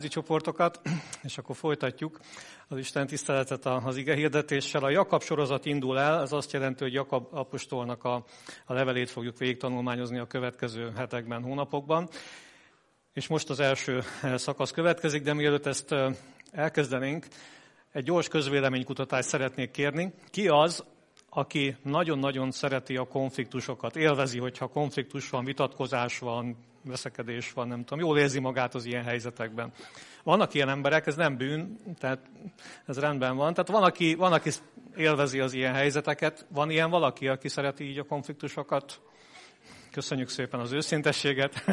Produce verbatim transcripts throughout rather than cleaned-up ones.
csoportokat, és akkor folytatjuk az Isten tiszteletet az ige hirdetéssel. A Jakab sorozat indul el, ez azt jelenti, hogy Jakab apostolnak a, a levelét fogjuk végig tanulmányozni a következő hetekben, hónapokban. És most az első szakasz következik, de mielőtt ezt elkezdenénk, egy gyors közvéleménykutatást szeretnék kérni. Ki az, aki nagyon-nagyon szereti a konfliktusokat, élvezi, hogyha konfliktus van, vitatkozás van, veszekedés van, nem tudom, jól érzi magát az ilyen helyzetekben. Vannak ilyen emberek, ez nem bűn, tehát ez rendben van. Tehát van, aki, van, aki élvezi az ilyen helyzeteket, van ilyen valaki, aki szereti így a konfliktusokat. Köszönjük szépen az őszintességet.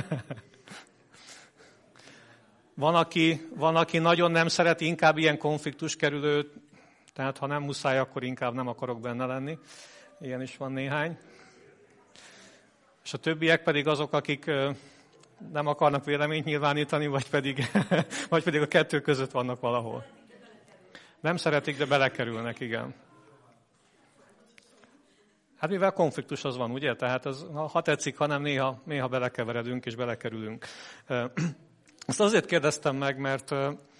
Van, aki, van, aki nagyon nem szereti, inkább ilyen konfliktus kerülő, tehát ha nem muszáj, akkor inkább nem akarok benne lenni. Ilyen is van néhány. És a többiek pedig azok, akik nem akarnak véleményt nyilvánítani, vagy pedig, vagy pedig a kettő között vannak valahol. Nem szeretik, de belekerülnek, igen. Hát mivel konfliktus az van, ugye? Tehát az, ha tetszik, hanem néha, néha belekeveredünk és belekerülünk. Ezt azért kérdeztem meg, mert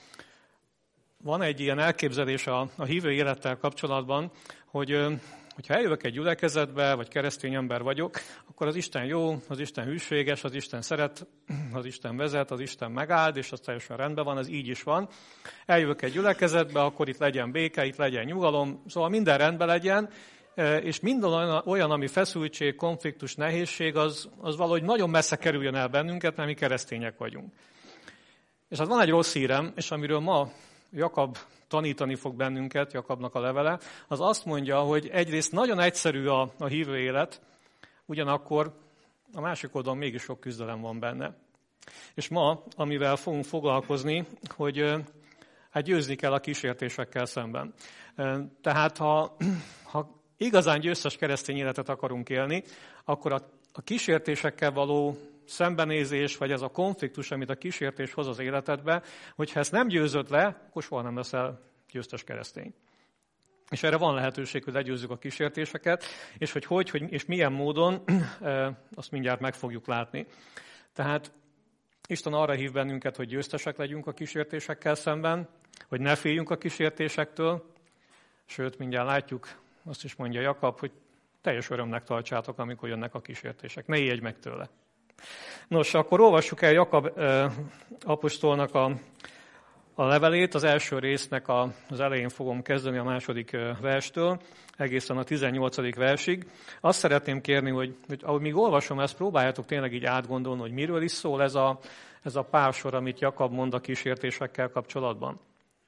van egy ilyen elképzelés a, a hívő élettel kapcsolatban, hogy hogyha eljövök egy gyülekezetbe, vagy keresztény ember vagyok, akkor az Isten jó, az Isten hűséges, az Isten szeret, az Isten vezet, az Isten megáld, és az teljesen rendben van, ez így is van. Eljövök egy gyülekezetbe, akkor itt legyen béke, itt legyen nyugalom, szóval minden rendben legyen, és minden olyan, ami feszültség, konfliktus, nehézség, az, az valahogy nagyon messze kerüljön el bennünket, mert mi keresztények vagyunk. És hát van egy rossz hírem, és amiről ma Jakab tanítani fog bennünket, Jakabnak a levele, az azt mondja, hogy egyrészt nagyon egyszerű a, a hívő élet, ugyanakkor a másik oldalon mégis sok küzdelem van benne. És ma, amivel fogunk foglalkozni, hogy hát győzni kell a kísértésekkel szemben. Tehát ha, ha igazán győztes keresztény életet akarunk élni, akkor a, a kísértésekkel való szembenézés, vagy ez a konfliktus, amit a kísértés hoz az életedbe, hogyha ezt nem győzöd le, akkor soha nem leszel győztes keresztény. És erre van lehetőség, hogy legyőzzük a kísértéseket, és hogy hogy, hogy és milyen módon, azt mindjárt meg fogjuk látni. Tehát Isten arra hív bennünket, hogy győztesek legyünk a kísértésekkel szemben, hogy ne féljünk a kísértésektől, sőt, mindjárt látjuk, azt is mondja Jakab, hogy teljes örömnek tartsátok, amikor jönnek a kísértések. Ne ijedj meg tőle. Nos, akkor olvassuk el Jakab eh, apostolnak a, a levelét, az első résznek a, az elején fogom kezdeni a második eh, verstől, egészen a tizennyolcadik versig. Azt szeretném kérni, hogy, hogy ahogy még olvasom ezt, próbáljátok tényleg így átgondolni, hogy miről is szól ez a, ez a pár sor, amit Jakab mond a kísértésekkel kapcsolatban.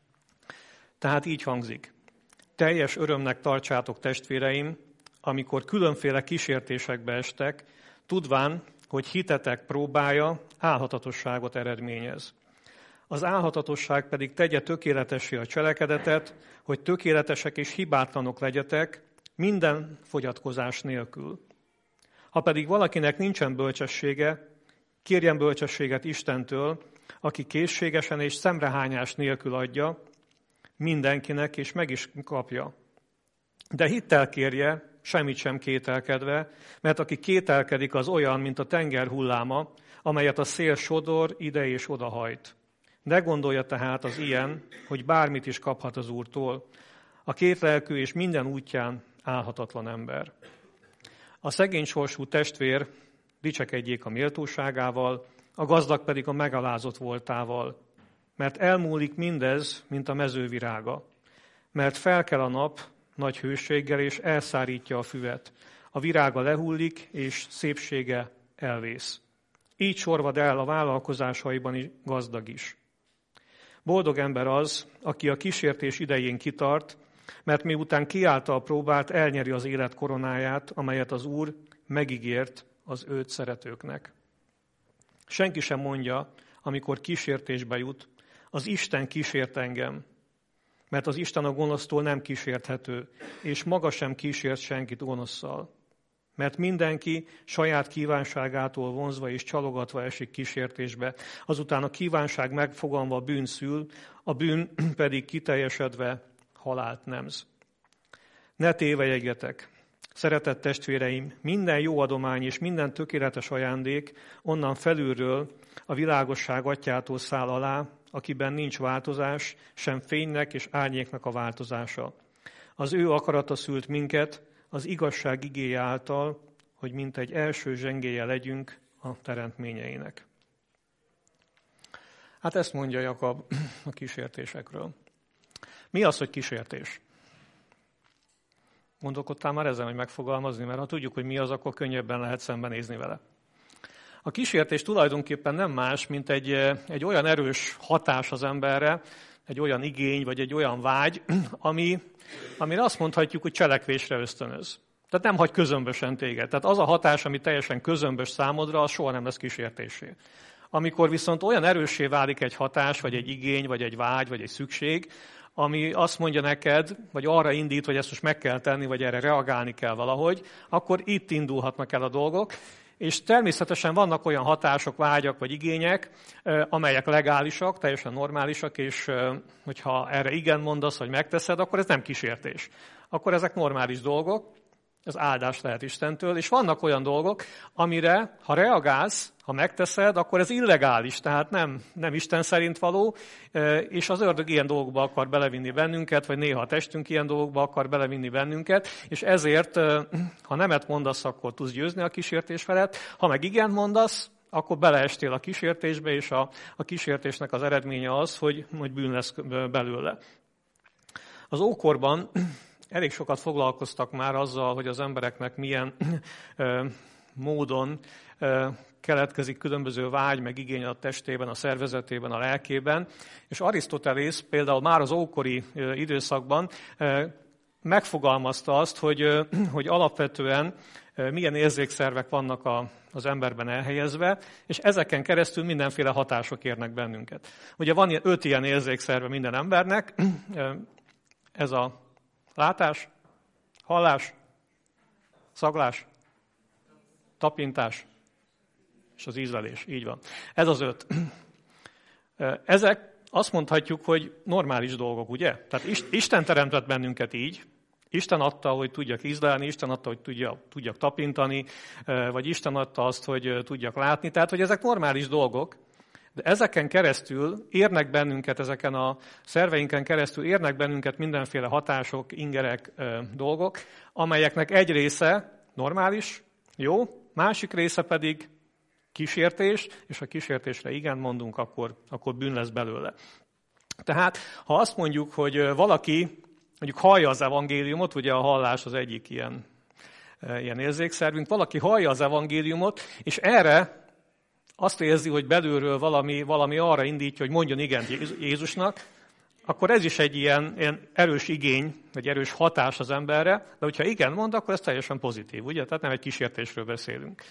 Tehát így hangzik. Teljes örömnek tartsátok, testvéreim, amikor különféle kísértésekbe estek, tudván, hogy hitetek próbája álhatatosságot eredményez. Az álhatatosság pedig tegye tökéletessé a cselekedetet, hogy tökéletesek és hibátlanok legyetek, minden fogyatkozás nélkül. Ha pedig valakinek nincsen bölcsessége, kérjen bölcsességet Istentől, aki készségesen és szemrehányás nélkül adja mindenkinek, és meg is kapja. De hittel kérje, semmit sem kételkedve, mert aki kételkedik, az olyan, mint a tenger hulláma, amelyet a szél sodor, ide és odahajt. Ne gondolja tehát az ilyen, hogy bármit is kaphat az Úrtól. A kétlelkű és minden útján állhatatlan ember. A szegény sorsú testvér dicsekedjék a méltóságával, a gazdag pedig a megalázott voltával. Mert elmúlik mindez, mint a mezővirága. Mert felkel a nap nagy hőséggel, és elszárítja a füvet. A virága lehullik, és szépsége elvész. Így sorvad el a vállalkozásaiban is gazdag is. Boldog ember az, aki a kísértés idején kitart, mert miután kiállta a próbát, elnyeri az élet koronáját, amelyet az Úr megígért az őt szeretőknek. Senki sem mondja, amikor kísértésbe jut, az Isten kísért engem, mert az Isten a gonosztól nem kísérthető, és maga sem kísért senkit gonoszszal. Mert mindenki saját kívánságától vonzva és csalogatva esik kísértésbe, azután a kívánság megfogalma bűn szül, a bűn pedig kiteljesedve halált nemz. Ne tévejegjetek! Szeretett testvéreim, minden jó adomány és minden tökéletes ajándék onnan felülről, a világosság atyától száll alá, akiben nincs változás, sem fénynek és árnyéknak a változása. Az ő akarata szült minket az igazság igéje által, hogy mint egy első zsengélye legyünk a teremtményeinek. Hát ezt mondja Jakab a kísértésekről. Mi az, hogy kísértés? Gondolkodtál már ezen, hogy megfogalmazni, mert ha tudjuk, hogy mi az, akkor könnyebben lehet szembenézni vele. A kísértés tulajdonképpen nem más, mint egy, egy olyan erős hatás az emberre, egy olyan igény, vagy egy olyan vágy, ami, amire azt mondhatjuk, hogy cselekvésre ösztönöz. Tehát nem hagy közömbösen téged. Tehát az a hatás, ami teljesen közömbös számodra, az soha nem lesz kísértésé. Amikor viszont olyan erőssé válik egy hatás, vagy egy igény, vagy egy vágy, vagy egy szükség, ami azt mondja neked, vagy arra indít, hogy ezt most meg kell tenni, vagy erre reagálni kell valahogy, akkor itt indulhatnak el a dolgok. És természetesen vannak olyan hatások, vágyak vagy igények, amelyek legálisak, teljesen normálisak, és hogyha erre igen mondasz, vagy megteszed, akkor ez nem kísértés. Akkor ezek normális dolgok, ez áldás lehet Istentől, és vannak olyan dolgok, amire, ha reagálsz, ha megteszed, akkor ez illegális, tehát nem, nem Isten szerint való, és az ördög ilyen dolgokba akar belevinni bennünket, vagy néha a testünk ilyen dolgokba akar belevinni bennünket, és ezért, ha nemet mondasz, akkor tudsz győzni a kísértés felett, ha meg igen mondasz, akkor beleestél a kísértésbe, és a, a kísértésnek az eredménye az, hogy, hogy bűn lesz belőle. Az ókorban elég sokat foglalkoztak már azzal, hogy az embereknek milyen ö, módon ö, keletkezik különböző vágy, meg igény a testében, a szervezetében, a lelkében. És Arisztotelész például már az ókori ö, időszakban ö, megfogalmazta azt, hogy, ö, hogy alapvetően ö, milyen érzékszervek vannak a, az emberben elhelyezve, és ezeken keresztül mindenféle hatások érnek bennünket. Ugye van ilyen, öt ilyen érzékszerve minden embernek, ö, ez a látás, hallás, szaglás, tapintás és az ízlelés. Így van. Ez az öt. Ezek azt mondhatjuk, hogy normális dolgok, ugye? Tehát Isten teremtett bennünket így, Isten adta, hogy tudjak ízlelni, Isten adta, hogy tudjak, tudjak tapintani, vagy Isten adta azt, hogy tudjak látni. Tehát, hogy ezek normális dolgok, de ezeken keresztül érnek bennünket, ezeken a szerveinken keresztül érnek bennünket mindenféle hatások, ingerek, dolgok, amelyeknek egy része normális, jó, másik része pedig kísértés, és ha kísértésre igen mondunk, akkor, akkor bűn lesz belőle. Tehát, ha azt mondjuk, hogy valaki mondjuk hallja az evangéliumot, ugye a hallás az egyik ilyen, ilyen érzékszervünk, valaki hallja az evangéliumot, és erre azt érzi, hogy belülről valami, valami arra indítja, hogy mondjon igent Jézusnak, akkor ez is egy ilyen, ilyen erős igény, vagy erős hatás az emberre, de hogyha igen mond, akkor ez teljesen pozitív, ugye? Tehát nem egy kísértésről beszélünk.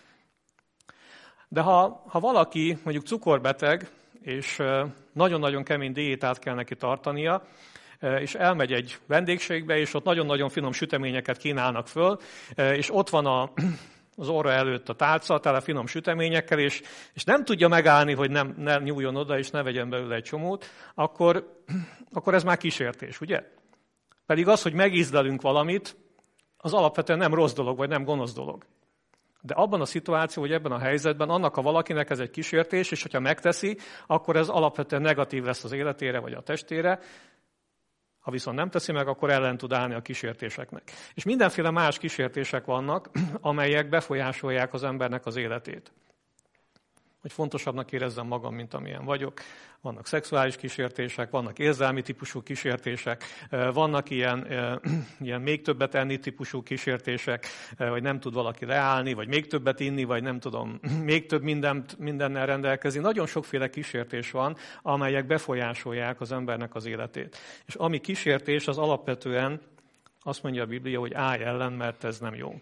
De ha, ha valaki mondjuk cukorbeteg, és nagyon-nagyon kemény diétát kell neki tartania, és elmegy egy vendégségbe, és ott nagyon-nagyon finom süteményeket kínálnak föl, és ott van a... az orra előtt a tálca, tele finom süteményekkel, és, és nem tudja megállni, hogy nem, ne nyúljon oda, és ne vegyen belőle egy csomót, akkor, akkor ez már kísértés, ugye? Pedig az, hogy megízlelünk valamit, az alapvetően nem rossz dolog, vagy nem gonosz dolog. De abban a szituációban, vagy ebben a helyzetben annak a valakinek ez egy kísértés, és hogyha megteszi, akkor ez alapvetően negatív lesz az életére, vagy a testére. Ha viszont nem teszi meg, akkor ellen tud állni a kísértéseknek. És mindenféle más kísértések vannak, amelyek befolyásolják az embernek az életét. Hogy fontosabbnak érezzem magam, mint amilyen vagyok. Vannak szexuális kísértések, vannak érzelmi típusú kísértések, vannak ilyen, ilyen még többet enni típusú kísértések, vagy nem tud valaki leállni, vagy még többet inni, vagy nem tudom, még több mindent, mindennel rendelkezni. Nagyon sokféle kísértés van, amelyek befolyásolják az embernek az életét. És ami kísértés, az alapvetően azt mondja a Biblia, hogy állj ellen, mert ez nem jó.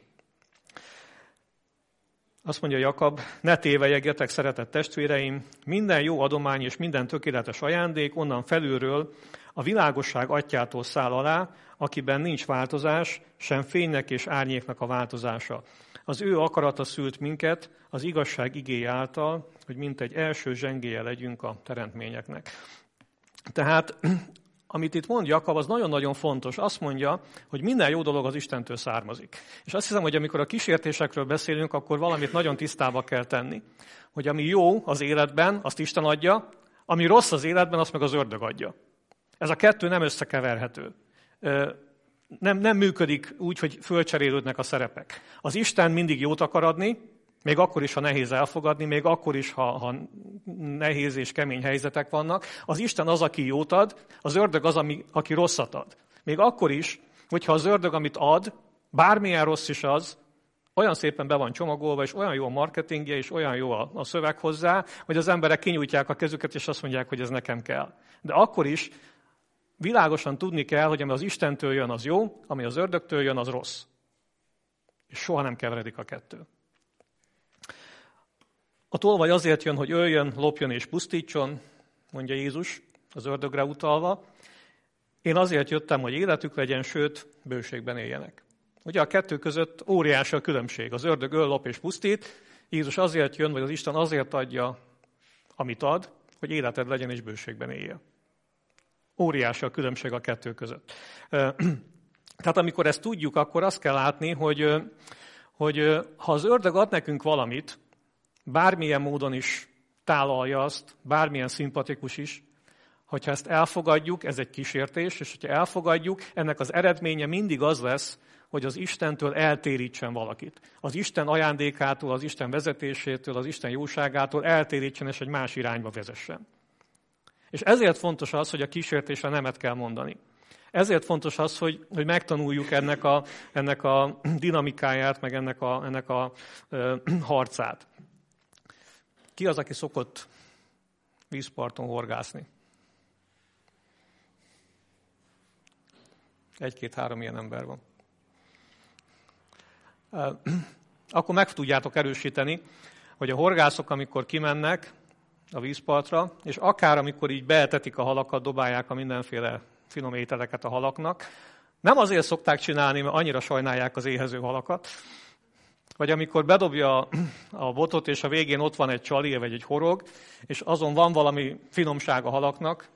Azt mondja Jakab, ne tévejegjetek, szeretett testvéreim, minden jó adomány és minden tökéletes ajándék onnan felülről a világosság atyától száll alá, akiben nincs változás, sem fénynek és árnyéknak a változása. Az ő akarata szült minket az igazság igéje által, hogy mint egy első zsengélye legyünk a teremtményeknek. Tehát amit itt mond Jakab, az nagyon-nagyon fontos. Azt mondja, hogy minden jó dolog az Istentől származik. És azt hiszem, hogy amikor a kísértésekről beszélünk, akkor valamit nagyon tisztába kell tenni. Hogy ami jó az életben, azt Isten adja, Ami rossz az életben, azt meg az ördög adja. Ez a kettő nem összekeverhető. Nem, nem működik úgy, hogy fölcserélődnek a szerepek. Az Isten mindig jót akar adni, még akkor is, ha nehéz elfogadni, még akkor is, ha, ha nehéz és kemény helyzetek vannak. Az Isten az, aki jót ad, az ördög az, ami, aki rosszat ad. Még akkor is, hogyha az ördög, amit ad, bármilyen rossz is az, olyan szépen be van csomagolva, és olyan jó a marketingje, és olyan jó a, a szöveg hozzá, hogy az emberek kinyújtják a kezüket, és azt mondják, hogy ez nekem kell. De akkor is világosan tudni kell, hogy ami az Istentől jön, az jó, ami az ördögtől jön, az rossz. És soha nem keveredik a kettő. A tolvaj azért jön, hogy öljön, lopjon és pusztítson, mondja Jézus, az ördögre utalva. Én azért jöttem, hogy életük legyen, sőt, bőségben éljenek. Ugye a kettő között óriási a különbség. Az ördög öl, lop és pusztít. Jézus azért jön, vagy az Isten azért adja, amit ad, hogy életed legyen és bőségben élje. Óriási a különbség a kettő között. Tehát amikor ezt tudjuk, akkor azt kell látni, hogy, hogy ha az ördög ad nekünk valamit, bármilyen módon is tálalja azt, bármilyen szimpatikus is, hogyha ezt elfogadjuk, ez egy kísértés, és hogyha elfogadjuk, ennek az eredménye mindig az lesz, hogy az Istentől eltérítsen valakit. Az Isten ajándékától, az Isten vezetésétől, az Isten jóságától eltérítsen, és egy más irányba vezessen. És ezért fontos az, hogy a kísértésre nemet kell mondani. Ezért fontos az, hogy, hogy megtanuljuk ennek a, ennek a dinamikáját, meg ennek a, ennek a ö, harcát. Ki az, aki szokott vízparton horgászni? Egy-két-három ilyen ember van. Akkor meg tudjátok erősíteni, hogy a horgászok, amikor kimennek a vízpartra, és akár amikor így beetetik a halakat, dobálják a mindenféle finom ételeket a halaknak, nem azért szokták csinálni, mert annyira sajnálják az éhező halakat, vagy amikor bedobja a botot, és a végén ott van egy csali, vagy egy horog, és azon van valami finomság a halaknak.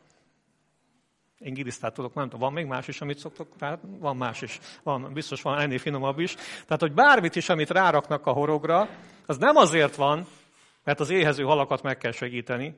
Én gilisztát tudok, nem tudom, van még más is, amit szoktok rá? Van más is. Van, biztos van ennél finomabb is. Tehát, hogy bármit is, amit ráraknak a horogra, az nem azért van, mert az éhező halakat meg kell segíteni,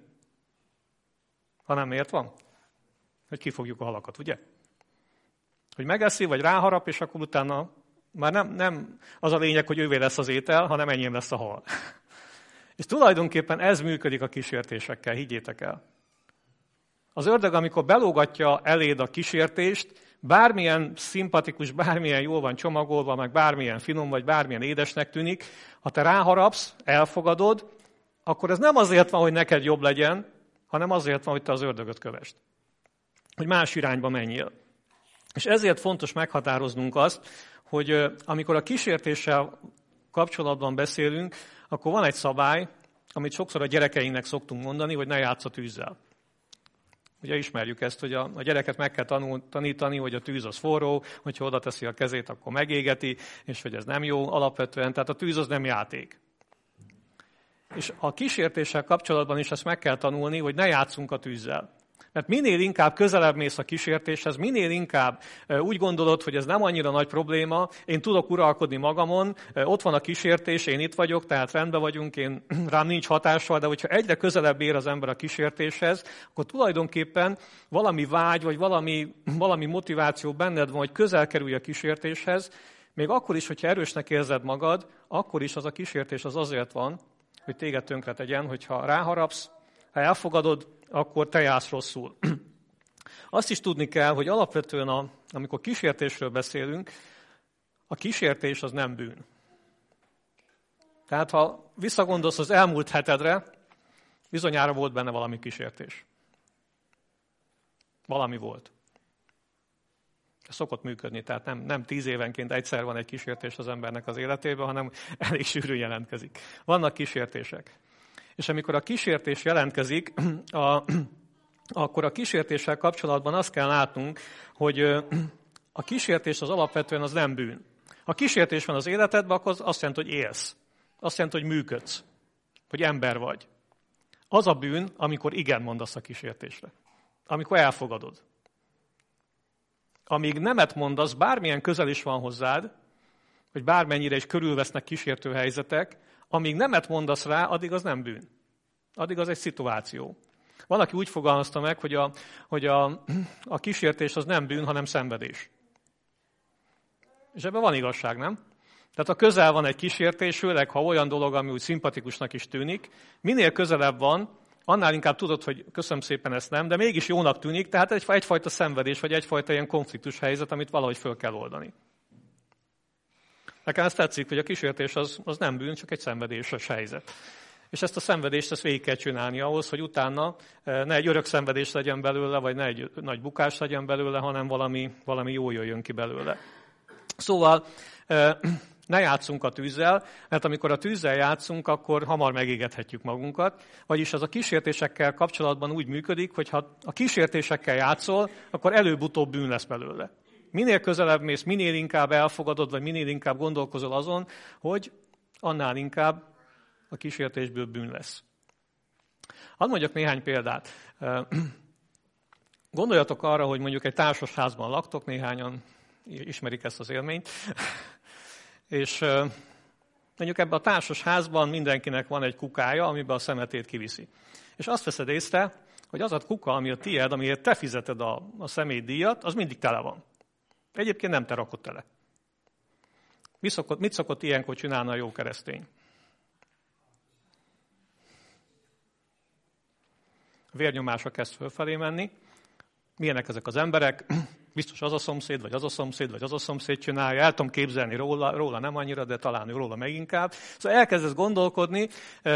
hanem miért van? Hogy kifogjuk a halakat, ugye? Hogy megeszi, vagy ráharap, és akkor utána már nem, nem az a lényeg, hogy ővé lesz az étel, hanem enyém lesz a hal. És tulajdonképpen ez működik a kísértésekkel, higgyétek el. Az ördög, amikor belógatja eléd a kísértést, bármilyen szimpatikus, bármilyen jól van csomagolva, meg bármilyen finom, vagy bármilyen édesnek tűnik, ha te ráharapsz, elfogadod, akkor ez nem azért van, hogy neked jobb legyen, hanem azért van, hogy te az ördögöt kövesd. Hogy más irányba menjél. És ezért fontos meghatároznunk azt, hogy amikor a kísértéssel kapcsolatban beszélünk, akkor van egy szabály, amit sokszor a gyerekeinknek szoktunk mondani, hogy ne játsz a tűzzel. Ugye ismerjük ezt, hogy a, a gyereket meg kell tanul, tanítani, hogy a tűz az forró, hogyha oda teszi a kezét, akkor megégeti, és hogy ez nem jó alapvetően, tehát a tűz az nem játék. És a kísértéssel kapcsolatban is ezt meg kell tanulni, hogy ne játszunk a tűzzel. Mert minél inkább közelebb mész a kísértéshez, minél inkább úgy gondolod, hogy ez nem annyira nagy probléma, én tudok uralkodni magamon, ott van a kísértés, én itt vagyok, tehát rendben vagyunk, én rám nincs hatással, de hogyha egyre közelebb ér az ember a kísértéshez, akkor tulajdonképpen valami vágy, vagy valami, valami motiváció benned van, hogy közel kerülj a kísértéshez, még akkor is, hogyha erősnek érzed magad, akkor is az a kísértés az azért van, hogy téged tönkre tegyen, hogyha ráharapsz, ha elfogadod, akkor te jársz rosszul. Azt is tudni kell, hogy alapvetően, a, amikor kísértésről beszélünk, a kísértés az nem bűn. Tehát, ha visszagondolsz az elmúlt hetedre, bizonyára volt benne valami kísértés. Valami volt. Ez szokott működni, tehát nem, nem tíz évenként egyszer van egy kísértés az embernek az életében, hanem elég sűrűn jelentkezik. Vannak kísértések. És amikor a kísértés jelentkezik, a, akkor a kísértéssel kapcsolatban azt kell látnunk, hogy a kísértés az alapvetően az nem bűn. Ha kísértés van az életedben, akkor az azt jelenti, hogy élsz. Azt jelenti, hogy működsz. Hogy ember vagy. Az a bűn, amikor igen mondasz a kísértésre. Amikor elfogadod. Amíg nemet mondasz, bármilyen közel is van hozzád, hogy bármennyire is körülvesznek kísértő helyzetek, amíg nemet mondasz rá, addig az nem bűn. Addig az egy szituáció. Valaki úgy fogalmazta meg, hogy a, hogy a, a kísértés az nem bűn, hanem szenvedés. És ebben van igazság, nem? Tehát ha közel van egy kísértés, főleg ha olyan dolog, ami úgy szimpatikusnak is tűnik, minél közelebb van, annál inkább tudod, hogy köszönöm szépen, ezt nem, de mégis jónak tűnik, tehát egy, egyfajta szenvedés, vagy egyfajta ilyen konfliktus helyzet, amit valahogy föl kell oldani. Nekem ezt tetszik, hogy a kísértés az, az nem bűn, csak egy szenvedéses helyzet. És ezt a szenvedést ezt végig kell csinálni ahhoz, hogy utána ne egy örök szenvedés legyen belőle, vagy ne egy nagy bukás legyen belőle, hanem valami, valami jó jöjjön ki belőle. Szóval ne játszunk a tűzzel, mert amikor a tűzzel játszunk, akkor hamar megégethetjük magunkat. Vagyis az a kísértésekkel kapcsolatban úgy működik, hogy ha a kísértésekkel játszol, akkor előbb-utóbb bűn lesz belőle. Minél közelebb mész, minél inkább elfogadod, vagy minél inkább gondolkozol azon, hogy annál inkább a kísértésből bűn lesz. Hadd mondjak néhány példát. Gondoljatok arra, hogy mondjuk egy társasházban laktok, néhányan ismerik ezt az élményt, és mondjuk ebben a társasházban mindenkinek van egy kukája, amiben a szemetét kiviszi. És azt veszed észre, hogy az a kuka, ami a tiéd, amiért te fizeted a, a szemétdíjat, az mindig tele van. Egyébként nem te rakod tele. Mit szokott, mit szokott ilyenkor csinálni a jó keresztény? A vérnyomása kezd fölfelé menni. Milyenek ezek az emberek? Biztos az a szomszéd, vagy az a szomszéd, vagy az a szomszéd csinálja. El tudom képzelni róla, róla nem annyira, de talán róla meg inkább. Szóval elkezdesz gondolkodni,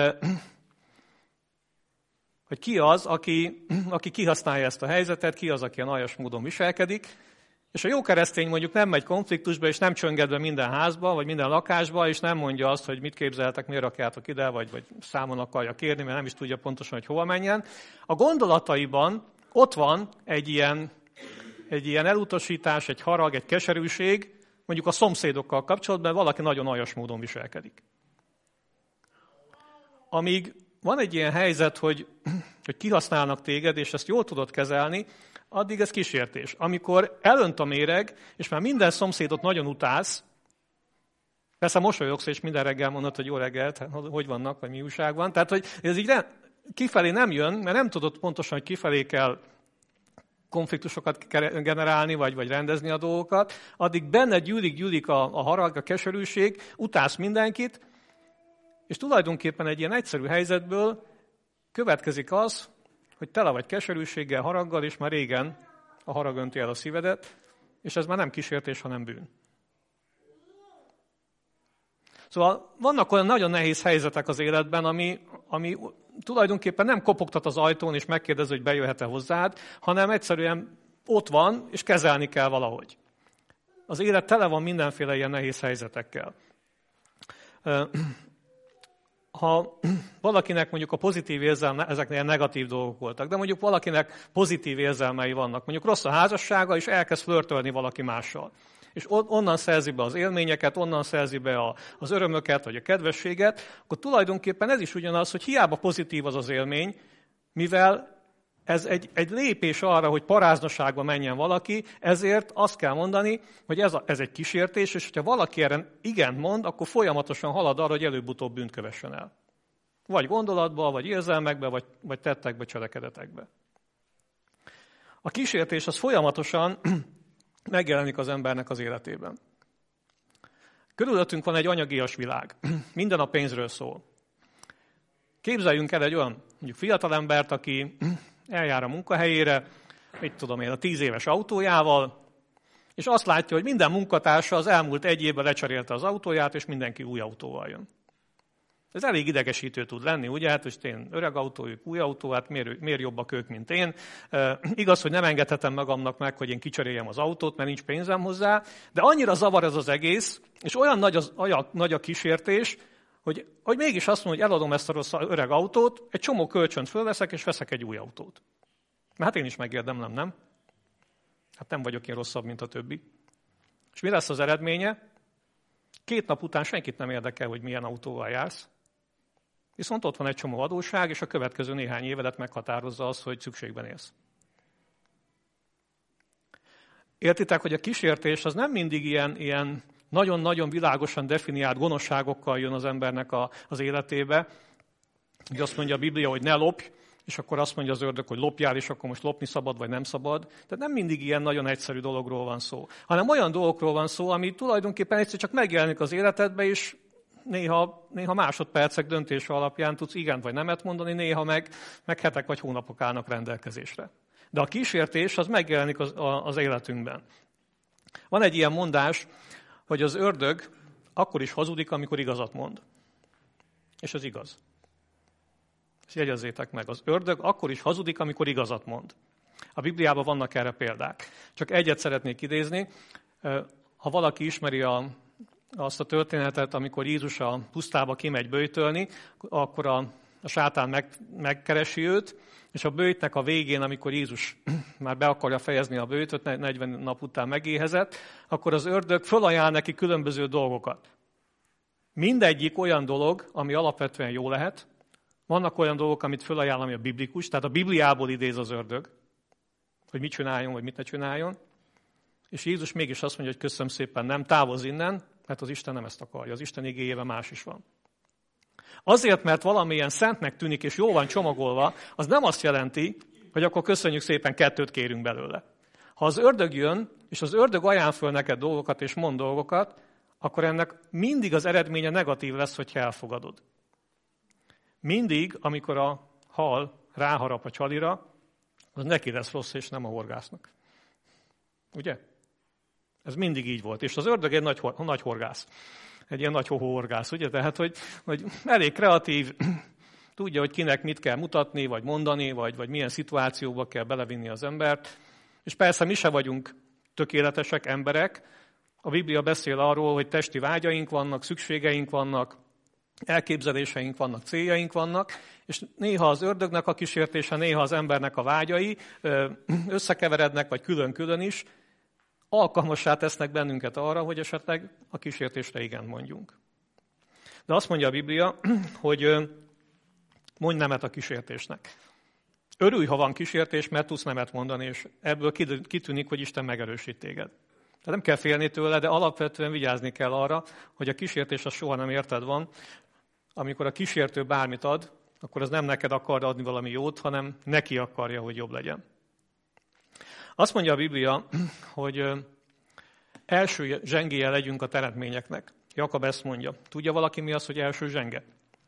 hogy ki az, aki, aki kihasználja ezt a helyzetet, ki az, aki a aljas módon viselkedik. És a jó keresztény mondjuk nem megy konfliktusba, és nem csönged be minden házba, vagy minden lakásba, és nem mondja azt, hogy mit képzeltek, miért rakjátok ide, vagy, vagy számon akarja kérni, mert nem is tudja pontosan, hogy hova menjen. A gondolataiban ott van egy ilyen, egy ilyen elutasítás, egy harag, egy keserűség, mondjuk a szomszédokkal kapcsolatban valaki nagyon aljas módon viselkedik. Amíg van egy ilyen helyzet, hogy, hogy kihasználnak téged, és ezt jól tudod kezelni, addig ez kísértés. Amikor elönt a méreg, és már minden szomszédot nagyon utálsz, persze mosolyogsz, és minden reggel mondod, hogy jó reggelt, hogy vannak, vagy mi újság van. Tehát, hogy ez így kifelé nem jön, mert nem tudod pontosan, hogy kifelé kell konfliktusokat generálni, vagy, vagy rendezni a dolgokat, addig benned gyűlik, gyűlik a, a harag, a keserűség, utálsz mindenkit, és tulajdonképpen egy ilyen egyszerű helyzetből következik az, hogy tele vagy keserűséggel, haraggal, és már régen a harag önti el a szívedet, és ez már nem kísértés, hanem bűn. Szóval vannak olyan nagyon nehéz helyzetek az életben, ami, ami tulajdonképpen nem kopogtat az ajtón, és megkérdez, hogy bejöhet-e hozzád, hanem egyszerűen ott van, és kezelni kell valahogy. Az élet tele van mindenféle ilyen nehéz helyzetekkel. Ha valakinek mondjuk a pozitív érzelme, ezek ilyen negatív dolgok voltak, de mondjuk valakinek pozitív érzelmei vannak, mondjuk rossz a házassága, és elkezd flörtölni valaki mással. És onnan szerzi be az élményeket, onnan szerzi be az örömöket, vagy a kedvességet, akkor tulajdonképpen ez is ugyanaz, hogy hiába pozitív az az élmény, mivel ez egy, egy lépés arra, hogy paráznaságba menjen valaki, ezért azt kell mondani, hogy ez, a, ez egy kísértés, és hogyha valaki erre igent mond, akkor folyamatosan halad arra, hogy előbb-utóbb bűnt kövessen el. Vagy gondolatba, vagy érzelmekbe, vagy, vagy tettekbe, cselekedetekbe. A kísértés az folyamatosan megjelenik az embernek az életében. Körülöttünk van egy anyagias világ. Minden a pénzről szól. Képzeljünk el egy olyan mondjuk fiatalembert, aki eljár a munkahelyére, mit tudom én, a tíz éves autójával, és azt látja, hogy minden munkatársa az elmúlt egy évben lecserélte az autóját, és mindenki új autóval jön. Ez elég idegesítő tud lenni, ugye? Hát, hogy én öreg autó, ők új autó, hát miért, miért jobbak ők, mint én? E, igaz, hogy nem engedhetem magamnak meg, hogy én kicseréljem az autót, mert nincs pénzem hozzá, de annyira zavar ez az egész, és olyan nagy, az, olyan nagy a kísértés, hogy, hogy mégis azt mondom, hogy eladom ezt a rossz öreg autót, egy csomó kölcsönt fölveszek, és veszek egy új autót. Mert hát én is megérdemlem, nem? Hát nem vagyok én rosszabb, mint a többi. És mi lesz az eredménye? Két nap után senkit nem érdekel, hogy milyen autóval jársz. Viszont ott van egy csomó adósság, és a következő néhány évedet meghatározza az, hogy szükségben élsz. Értitek, hogy a kísértés az nem mindig ilyen, ilyen nagyon-nagyon világosan definiált gonoszságokkal jön az embernek a, az életébe. Ugye azt mondja a Biblia, hogy ne lopj, és akkor azt mondja az ördög, hogy lopjál, és akkor most lopni szabad, vagy nem szabad. Tehát nem mindig ilyen nagyon egyszerű dologról van szó, hanem olyan dolgokról van szó, ami tulajdonképpen egyszer csak megjelenik az életedbe, és néha, néha másodpercek döntése alapján tudsz igent vagy nemet mondani, néha meg, meg hetek vagy hónapok állnak rendelkezésre. De a kísértés az megjelenik az, az életünkben. Van egy ilyen mondás, hogy az ördög akkor is hazudik, amikor igazat mond. És ez igaz. Ezt jegyezzétek meg. Az ördög akkor is hazudik, amikor igazat mond. A Bibliában vannak erre példák. Csak egyet szeretnék idézni. Ha valaki ismeri a, azt a történetet, amikor Jézus a pusztába kimegy böjtölni, akkor a, a sátán meg, megkeresi őt, és a böjtnek a végén, amikor Jézus már be akarja fejezni a böjtöt, negyven nap után megéhezett, akkor az ördög fölajánl neki különböző dolgokat. Mindegyik olyan dolog, ami alapvetően jó lehet. Vannak olyan dolgok, amit fölajánl, ami a biblikus, tehát a Bibliából idéz az ördög, hogy mit csináljon, vagy mit ne csináljon. És Jézus mégis azt mondja, hogy köszönöm szépen, nem, távozz innen, mert az Isten nem ezt akarja. Az Isten igéjében más is van. Azért, mert valamilyen szentnek tűnik, és jól van csomagolva, az nem azt jelenti, hogy akkor köszönjük szépen, kettőt kérünk belőle. Ha az ördög jön, és az ördög ajánl föl neked dolgokat, és mond dolgokat, akkor ennek mindig az eredménye negatív lesz, hogyha elfogadod. Mindig, amikor a hal ráharap a csalira, az neki lesz rossz, és nem a horgásznak. Ugye? Ez mindig így volt. És az ördög egy nagy, nagy horgász. Egy ilyen nagy hohorgász, ugye? Tehát, hogy, hogy elég kreatív, tudja, hogy kinek mit kell mutatni, vagy mondani, vagy, vagy milyen szituációba kell belevinni az embert. És persze mi se vagyunk tökéletesek emberek. A Biblia beszél arról, hogy testi vágyaink vannak, szükségeink vannak, elképzeléseink vannak, céljaink vannak, és néha az ördögnek a kísértése, néha az embernek a vágyai összekeverednek, vagy külön-külön is, alkalmassá tesznek bennünket arra, hogy esetleg a kísértésre igen mondjunk. De azt mondja a Biblia, hogy mondj nemet a kísértésnek. Örülj, ha van kísértés, mert tudsz nemet mondani, és ebből kitűnik, hogy Isten megerősít téged. Tehát nem kell félni tőle, de alapvetően vigyázni kell arra, hogy a kísértés az soha nem érted van. Amikor a kísértő bármit ad, akkor az nem neked akar adni valami jót, hanem neki akarja, hogy jobb legyen. Azt mondja a Biblia, hogy első zsengéje legyünk a teremtményeknek. Jakab ezt mondja. Tudja valaki, mi az, hogy első zsenge?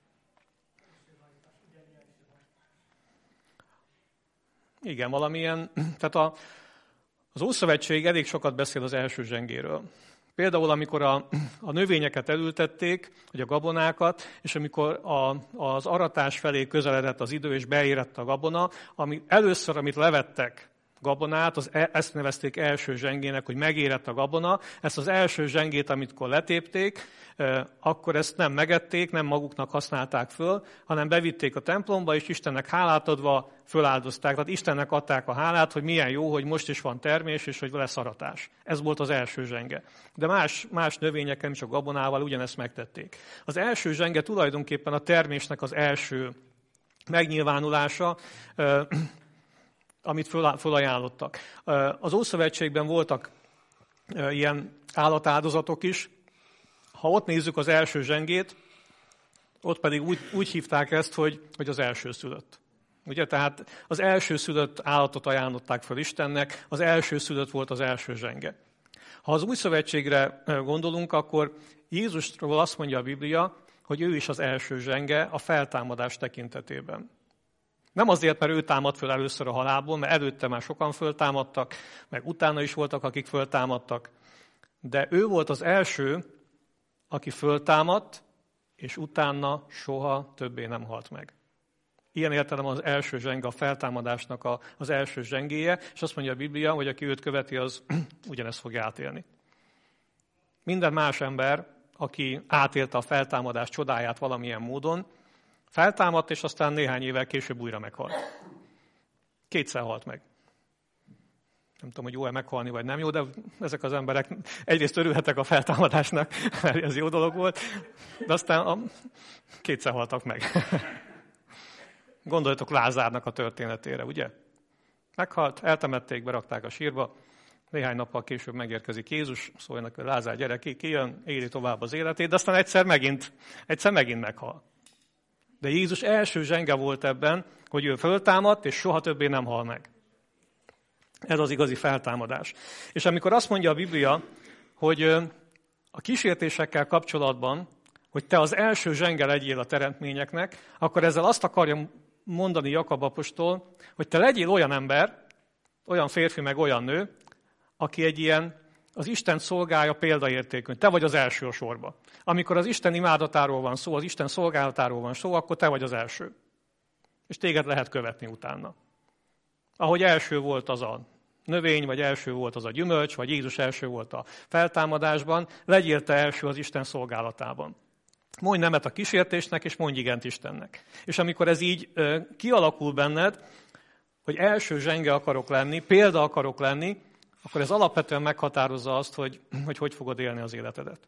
Igen, valamilyen. Tehát a, az Ószövetség elég sokat beszél az első zsengéről. Például, amikor a, a növényeket elültették, vagy a gabonákat, és amikor a, az aratás felé közeledett az idő, és beérett a gabona, ami először, amit levettek gabonát, az, ezt nevezték első zsengének, hogy megérett a gabona. Ezt az első zsengét, amikor letépték, akkor ezt nem megették, nem maguknak használták föl, hanem bevitték a templomba, és Istennek hálát adva föláldozták. Tehát Istennek adták a hálát, hogy milyen jó, hogy most is van termés, és hogy lesz aratás. Ez volt az első zsenge. De más, más növényeken, csak gabonával ugyanezt megtették. Az első zsenge tulajdonképpen a termésnek az első megnyilvánulása, amit fölajánlottak. Az Ószövetségben voltak ilyen állatáldozatok is. Ha ott nézzük az első zsengét, ott pedig úgy, úgy hívták ezt, hogy, hogy az elsőszülött. Ugye, tehát az elsőszülött állatot ajánlották föl Istennek, az elsőszülött volt az első zsenge. Ha az új szövetségre gondolunk, akkor Jézusról azt mondja a Biblia, hogy ő is az első zsenge a feltámadás tekintetében. Nem azért, mert ő támadt föl először a halálból, mert előtte már sokan föltámadtak, meg utána is voltak, akik föltámadtak. De ő volt az első, aki föltámadt, és utána soha többé nem halt meg. Ilyen értelemben az első zsenge, a feltámadásnak a, az első zsengéje, és azt mondja a Biblia, hogy aki őt követi, az ugyanezt fogja átélni. Minden más ember, aki átélte a feltámadás csodáját valamilyen módon, feltámadt, és aztán néhány évvel később újra meghalt. Kétszer halt meg. Nem tudom, hogy jó-e meghalni, vagy nem jó, de ezek az emberek egyrészt örülhetek a feltámadásnak, mert ez jó dolog volt, de aztán a... kétszer haltak meg. Gondoljatok Lázárnak a történetére, ugye? Meghalt, eltemették, berakták a sírba, néhány nappal később megérkezik Jézus, szóljanak, hogy Lázár gyere ki, kijön, éli tovább az életét, de aztán egyszer megint, egyszer megint meghal. De Jézus első zsenge volt ebben, hogy ő föltámadt, és soha többé nem hal meg. Ez az igazi feltámadás. És amikor azt mondja a Biblia, hogy a kísértésekkel kapcsolatban, hogy te az első zsenge legyél a teremtményeknek, akkor ezzel azt akarja mondani Jakab apostol, hogy te legyél olyan ember, olyan férfi meg olyan nő, aki egy ilyen az Isten szolgálja példaértékű. Te vagy az első a sorba. Amikor az Isten imádatáról van szó, az Isten szolgálatáról van szó, akkor te vagy az első. És téged lehet követni utána. Ahogy első volt az a növény, vagy első volt az a gyümölcs, vagy Jézus első volt a feltámadásban, legyél te első az Isten szolgálatában. Mondj nemet a kísértésnek, és mondj igent Istennek. És amikor ez így ö, kialakul benned, hogy első zsenge akarok lenni, példa akarok lenni, akkor ez alapvetően meghatározza azt, hogy hogy, hogy fogod élni az életedet.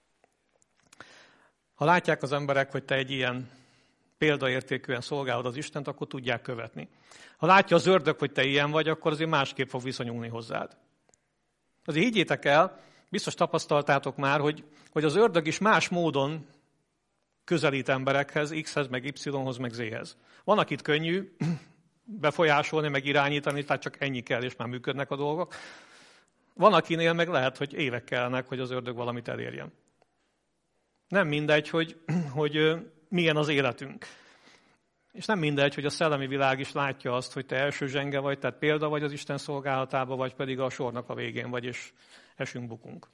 Ha látják az emberek, hogy te egy ilyen példaértékűen szolgálod az Istent, akkor tudják követni. Ha látja az ördög, hogy te ilyen vagy, akkor azért másképp fog viszonyulni hozzád. Azért higgyétek el, biztos tapasztaltátok már, hogy, hogy az ördög is más módon közelít emberekhez, X-hez, meg Y-hoz, meg Z-hez. Van, akit könnyű befolyásolni, meg irányítani, tehát csak ennyi kell, és már működnek a dolgok. Van, akinél meg lehet, hogy évek kellnek, hogy az ördög valamit elérjen. Nem mindegy, hogy, hogy milyen az életünk. És nem mindegy, hogy a szellemi világ is látja azt, hogy te első zsenge vagy, tehát példa vagy az Isten szolgálatába, vagy pedig a sornak a végén vagy, és esünk, bukunk.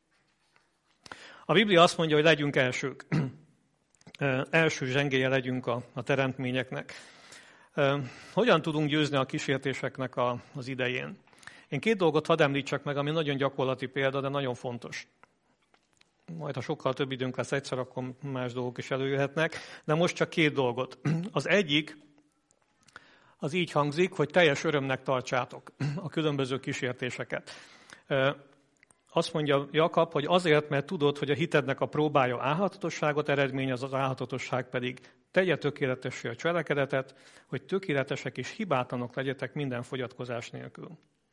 A Biblia azt mondja, hogy legyünk elsők. Első zsengéje legyünk a, a teremtményeknek. Hogyan tudunk győzni a kísértéseknek a, az idején? Én két dolgot hadd említsek meg, ami nagyon gyakorlati példa, de nagyon fontos. Majd, ha sokkal több időnk lesz egyszer, akkor más dolgok is előjöhetnek. De most csak két dolgot. Az egyik, az így hangzik, hogy teljes örömnek tartsátok a különböző kísértéseket. Azt mondja Jakab, hogy azért, mert tudod, hogy a hitednek a próbája álhatatosságot eredményez, az álhatatosság pedig tegye tökéletessé a cselekedetet, hogy tökéletesek és hibátlanok legyetek minden fogyatkozás nélkül.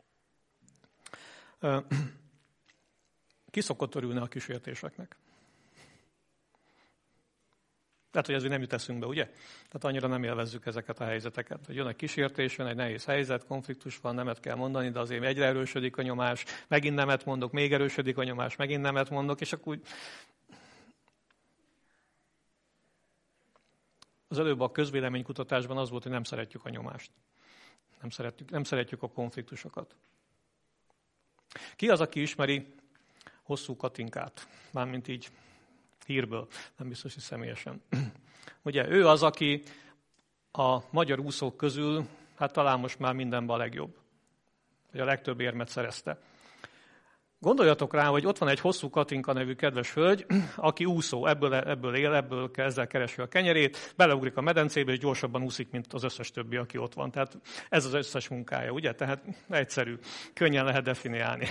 Ki szokott örülni a kísértéseknek? Tehát, hogy ezért nem jut eszünkbe, ugye? Tehát annyira nem élvezzük ezeket a helyzeteket. Hogy jön egy kísértés, jön egy nehéz helyzet, konfliktus van, nemet kell mondani, de azért egyre erősödik a nyomás, megint nemet mondok, még erősödik a nyomás, megint nemet mondok, és akkor úgy... Az előbb a közvéleménykutatásban az volt, hogy nem szeretjük a nyomást. Nem szeretjük, nem szeretjük a konfliktusokat. Ki az, aki ismeri Hosszú Katinkát? Mármint így hírből, nem biztos, hogy személyesen. Ugye ő az, aki a magyar úszók közül, hát talán most már mindenben a legjobb. Vagy a legtöbb érmet szerezte. Gondoljatok rá, hogy ott van egy Hosszú Katinka nevű kedves hölgy, aki úszó, ebből, ebből él, ebből ezzel keresi a kenyerét, beleugrik a medencébe, és gyorsabban úszik, mint az összes többi, aki ott van. Tehát ez az összes munkája, ugye? Tehát egyszerű, könnyen lehet definiálni.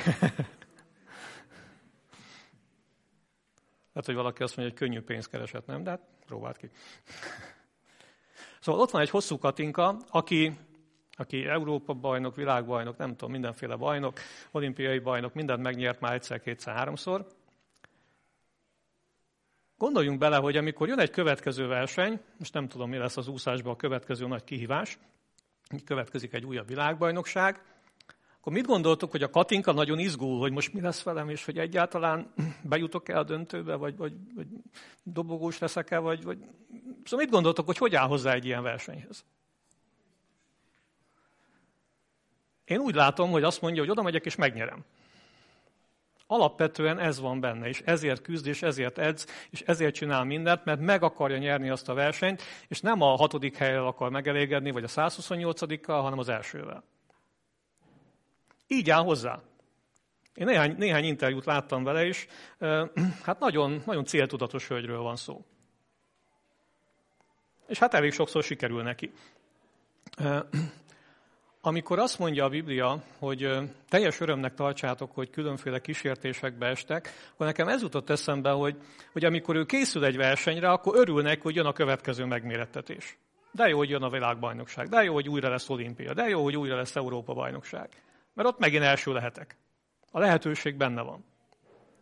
Hát, hogy valaki azt mondja, hogy könnyű pénzkereset, nem? De hát próbáld ki. Szóval ott van egy Hosszú Katinka, aki, aki Európa bajnok, világbajnok, nem tudom, mindenféle bajnok, olimpiai bajnok, mindent megnyert már egyszer, kétszer, háromszor. Gondoljunk bele, hogy amikor jön egy következő verseny, most nem tudom, mi lesz az úszásban a következő nagy kihívás, következik egy újabb világbajnokság, akkor mit gondoltok, hogy a Katinka nagyon izgul, hogy most mi lesz velem, és hogy egyáltalán bejutok-e a döntőbe, vagy, vagy, vagy dobogós leszek-e, vagy, vagy... Szóval mit gondoltok, hogy hogy áll hozzá egy ilyen versenyhez? Én úgy látom, hogy azt mondja, hogy oda megyek és megnyerem. Alapvetően ez van benne, és ezért küzd, és ezért edz, és ezért csinál mindent, mert meg akarja nyerni azt a versenyt, és nem a hatodik helyen akar megelégedni, vagy a százhuszonnyolcadikkal, hanem az elsővel. Így áll hozzá. Én néhány, néhány interjút láttam vele is, hát nagyon, nagyon céltudatos hölgyről van szó. És hát elég sokszor sikerül neki. Amikor azt mondja a Biblia, hogy teljes örömnek tartsátok, hogy különféle kísértésekbe estek, akkor nekem ez jutott eszembe, hogy, hogy amikor ő készül egy versenyre, akkor örülnek, hogy jön a következő megmérettetés. De jó, hogy jön a világbajnokság, de jó, hogy újra lesz olimpia, de jó, hogy újra lesz Európa-bajnokság. Mert ott megint első lehetek. A lehetőség benne van.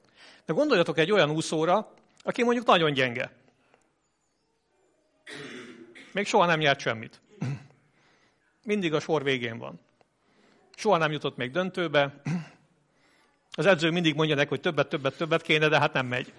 De gondoljatok egy olyan úszóra, aki mondjuk nagyon gyenge. Még soha nem nyert semmit. Mindig a sor végén van. Soha nem jutott még döntőbe. Az edző mindig mondja neki, hogy többet, többet, többet kéne, de hát nem megy.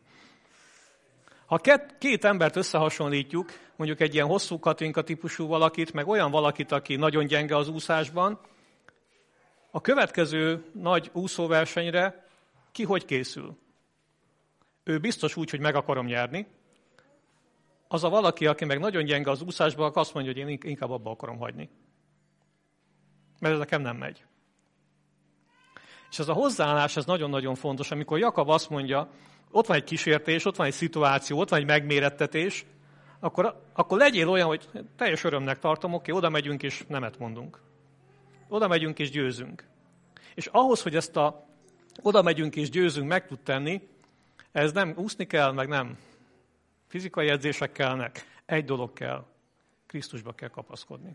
Ha két, két embert összehasonlítjuk, mondjuk egy ilyen hosszú Katinka típusú valakit, meg olyan valakit, aki nagyon gyenge az úszásban, a következő nagy úszóversenyre ki hogy készül? Ő biztos úgy, hogy meg akarom nyerni. Az a valaki, aki meg nagyon gyenge az úszásban, azt mondja, hogy én inkább abba akarom hagyni. Mert ez nekem nem megy. És ez a hozzáállás, ez nagyon-nagyon fontos. Amikor Jakab azt mondja, ott van egy kísértés, ott van egy szituáció, ott van egy megmérettetés, akkor, akkor legyél olyan, hogy teljes örömnek tartom, oké, oda megyünk és nemet mondunk. Oda megyünk és győzünk. És ahhoz, hogy ezt a oda megyünk és győzünk meg tud tenni, ez nem úszni kell, meg nem fizikai edzések kellnek. Egy dolog kell, Krisztusba kell kapaszkodni.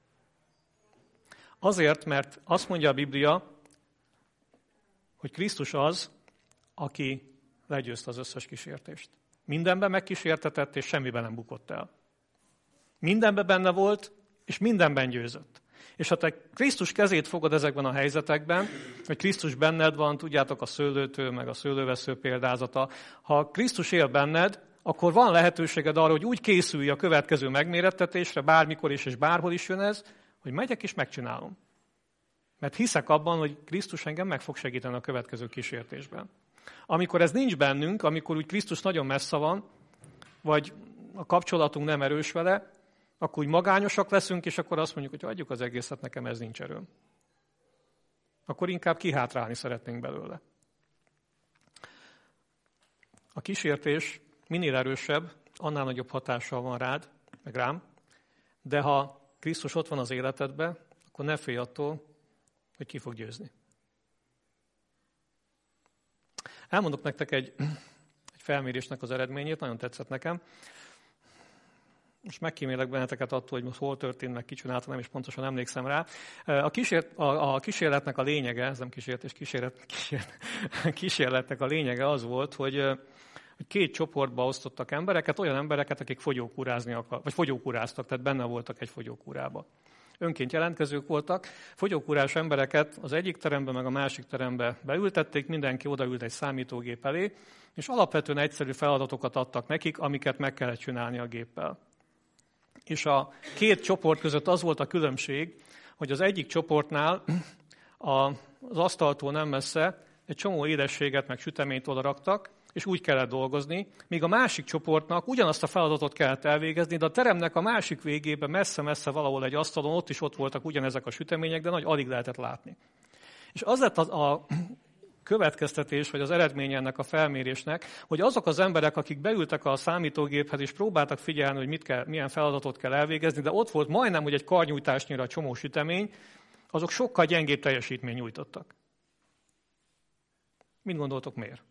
Azért, mert azt mondja a Biblia, hogy Krisztus az, aki legyőzte az összes kísértést. Mindenben megkísértetett, és semmiben nem bukott el. Mindenben benne volt, és mindenben győzött. És ha te Krisztus kezét fogod ezekben a helyzetekben, hogy Krisztus benned van, tudjátok a szőlőtő, meg a szőlővesző példázata, ha Krisztus él benned, akkor van lehetőséged arra, hogy úgy készülj a következő megmérettetésre, bármikor is és bárhol is jön ez, hogy megyek és megcsinálom. Mert hiszek abban, hogy Krisztus engem meg fog segíteni a következő kísértésben. Amikor ez nincs bennünk, amikor úgy Krisztus nagyon messze van, vagy a kapcsolatunk nem erős vele, akkor úgy magányosak leszünk, és akkor azt mondjuk, hogy adjuk az egészet, nekem ez nincs erőm. Akkor inkább kihátrálni szeretnénk belőle. A kísértés minél erősebb, annál nagyobb hatással van rád, meg rám, de ha Krisztus ott van az életedben, akkor ne félj attól, hogy ki fog győzni. Elmondok nektek egy, egy felmérésnek az eredményét, nagyon tetszett nekem. Most megkímélek benneteket attól, hogy most hol történt, meg kicsináltam, nem is pontosan emlékszem rá. A, kísért, a, a kísérletnek a lényege, ez nem kísérlet, kísérlet, kísérlet, kísérletnek a lényege az volt, hogy, hogy két csoportba osztottak embereket, olyan embereket, akik fogyókúrázni akar, vagy fogyókúráztak, tehát benne voltak egy fogyókúrába. Önként jelentkezők voltak, fogyókúrás embereket az egyik terembe, meg a másik terembe beültették, mindenki odaült egy számítógép elé, és alapvetően egyszerű feladatokat adtak nekik, amiket meg kellett csinálni a géppel. És a két csoport között az volt a különbség, hogy az egyik csoportnál az asztaltól nem messze egy csomó édességet meg süteményt oda raktak, és úgy kellett dolgozni, míg a másik csoportnak ugyanazt a feladatot kellett elvégezni, de a teremnek a másik végében messze-messze valahol egy asztalon, ott is ott voltak ugyanezek a sütemények, de nagy alig lehetett látni. És az lett a, a következtetés, vagy az eredménye ennek a felmérésnek, hogy azok az emberek, akik beültek a számítógéphez, és próbáltak figyelni, hogy mit kell, milyen feladatot kell elvégezni, de ott volt majdnem, hogy egy karnyújtásnyira a csomó sütemény, azok sokkal gyengébb teljesítményt nyújtottak. Mit gondoltok, miért?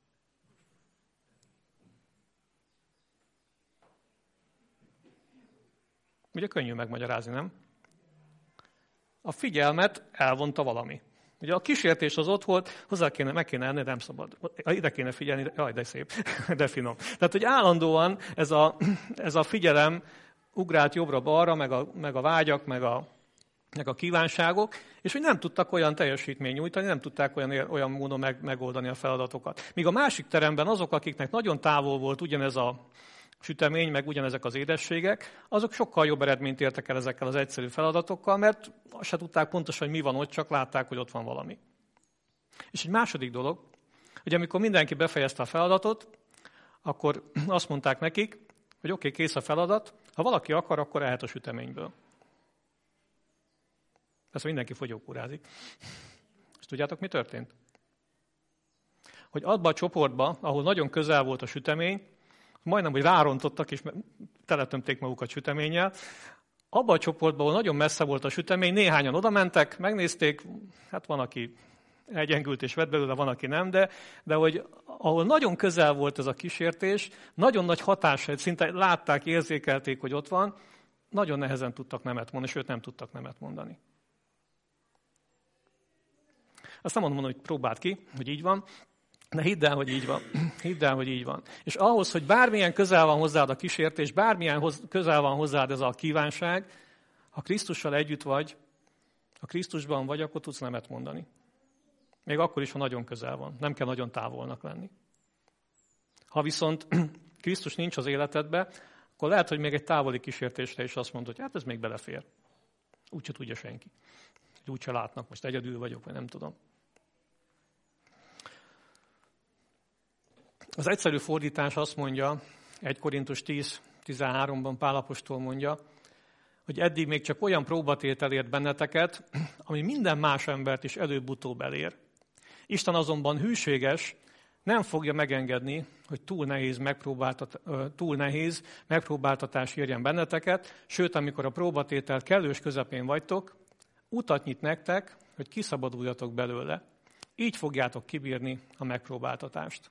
Ugye könnyű megmagyarázni, nem? A figyelmet elvonta valami. Ugye a kísértés az ott volt, hozzá kéne, meg kéne enni, nem szabad. Ide kéne figyelni, jaj, de szép, de finom. Tehát, hogy állandóan ez a, ez a figyelem ugrált jobbra-balra, meg a, meg a vágyak, meg a, meg a kívánságok, és hogy nem tudtak olyan teljesítményt nyújtani, nem tudták olyan, olyan módon meg, megoldani a feladatokat. Míg a másik teremben azok, akiknek nagyon távol volt ugyanez a sütemény, meg ugyanezek az édességek, azok sokkal jobb eredményt értek el ezekkel az egyszerű feladatokkal, mert azt se tudták pontosan, hogy mi van ott, csak látták, hogy ott van valami. És egy második dolog, hogy amikor mindenki befejezte a feladatot, akkor azt mondták nekik, hogy oké, okay, kész a feladat, ha valaki akar, akkor ehet a süteményből. Persze mindenki fogyókúrázik. És tudjátok, mi történt? Hogy abban a csoportban, ahol nagyon közel volt a sütemény, majdnem, hogy rárontottak, és teletömték magukat süteménnyel. Abban a csoportban, ahol nagyon messze volt a sütemény, néhányan oda mentek, megnézték, hát van, aki elgyengült és vett belőle, van, aki nem, de, de hogy ahol nagyon közel volt ez a kísértés, nagyon nagy hatása, szinte látták, érzékelték, hogy ott van, nagyon nehezen tudtak nemet mondani, sőt nem tudtak nemet mondani. Azt nem mondom, hogy próbáld ki, hogy így van, De hidd el, hogy így van. Hidd el, hogy így van. És ahhoz, hogy bármilyen közel van hozzád a kísértés, bármilyen hoz, közel van hozzád ez a kívánság, ha Krisztussal együtt vagy, ha Krisztusban vagy, akkor tudsz nemet mondani. Még akkor is, ha nagyon közel van. Nem kell nagyon távolnak lenni. Ha viszont Krisztus nincs az életedben, akkor lehet, hogy még egy távoli kísértésre is azt mondod, hogy hát ez még belefér. Úgyse tudja senki. Úgyse látnak, most egyedül vagyok, vagy nem tudom. Az egyszerű fordítás azt mondja, egy Korintus tíz tizenháromban Pál apostol mondja, hogy eddig még csak olyan próbatétel ért benneteket, ami minden más embert is előbb-utóbb elér. Isten azonban hűséges, nem fogja megengedni, hogy túl nehéz, megpróbáltat, túl nehéz megpróbáltatás érjen benneteket, sőt, amikor a próbatétel kellős közepén vagytok, utat nyit nektek, hogy kiszabaduljatok belőle. Így fogjátok kibírni a megpróbáltatást.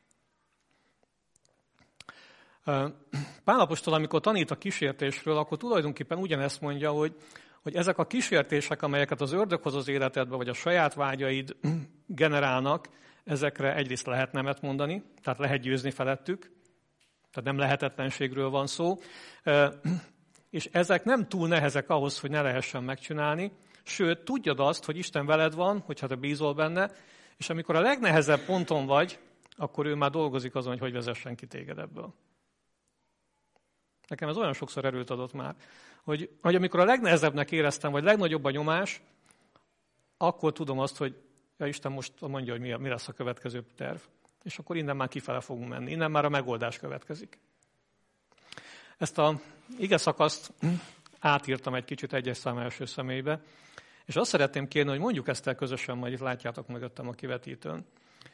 Pál apostol, amikor tanít a kísértésről, akkor tulajdonképpen ugyanezt mondja, hogy, hogy ezek a kísértések, amelyeket az ördög hoz az életedbe, vagy a saját vágyaid generálnak, ezekre egyrészt lehet nemet mondani, tehát lehet győzni felettük, tehát nem lehetetlenségről van szó, és ezek nem túl nehezek ahhoz, hogy ne lehessen megcsinálni, sőt, tudjad azt, hogy Isten veled van, hogyha te bízol benne, és amikor a legnehezebb ponton vagy, akkor ő már dolgozik azon, hogy vezessen ki téged ebből. Nekem ez olyan sokszor erőt adott már, hogy, hogy amikor a legnehezebbnek éreztem, vagy legnagyobb a nyomás, akkor tudom azt, hogy ja, Isten most mondja, hogy mi, mi lesz a következő terv. És akkor innen már kifele fogunk menni. Innen már a megoldás következik. Ezt a ige szakaszt átírtam egy kicsit egyes szám első személybe, és azt szeretném kérni, hogy mondjuk ezt el közösen, majd itt látjátok mögöttem a kivetítőn,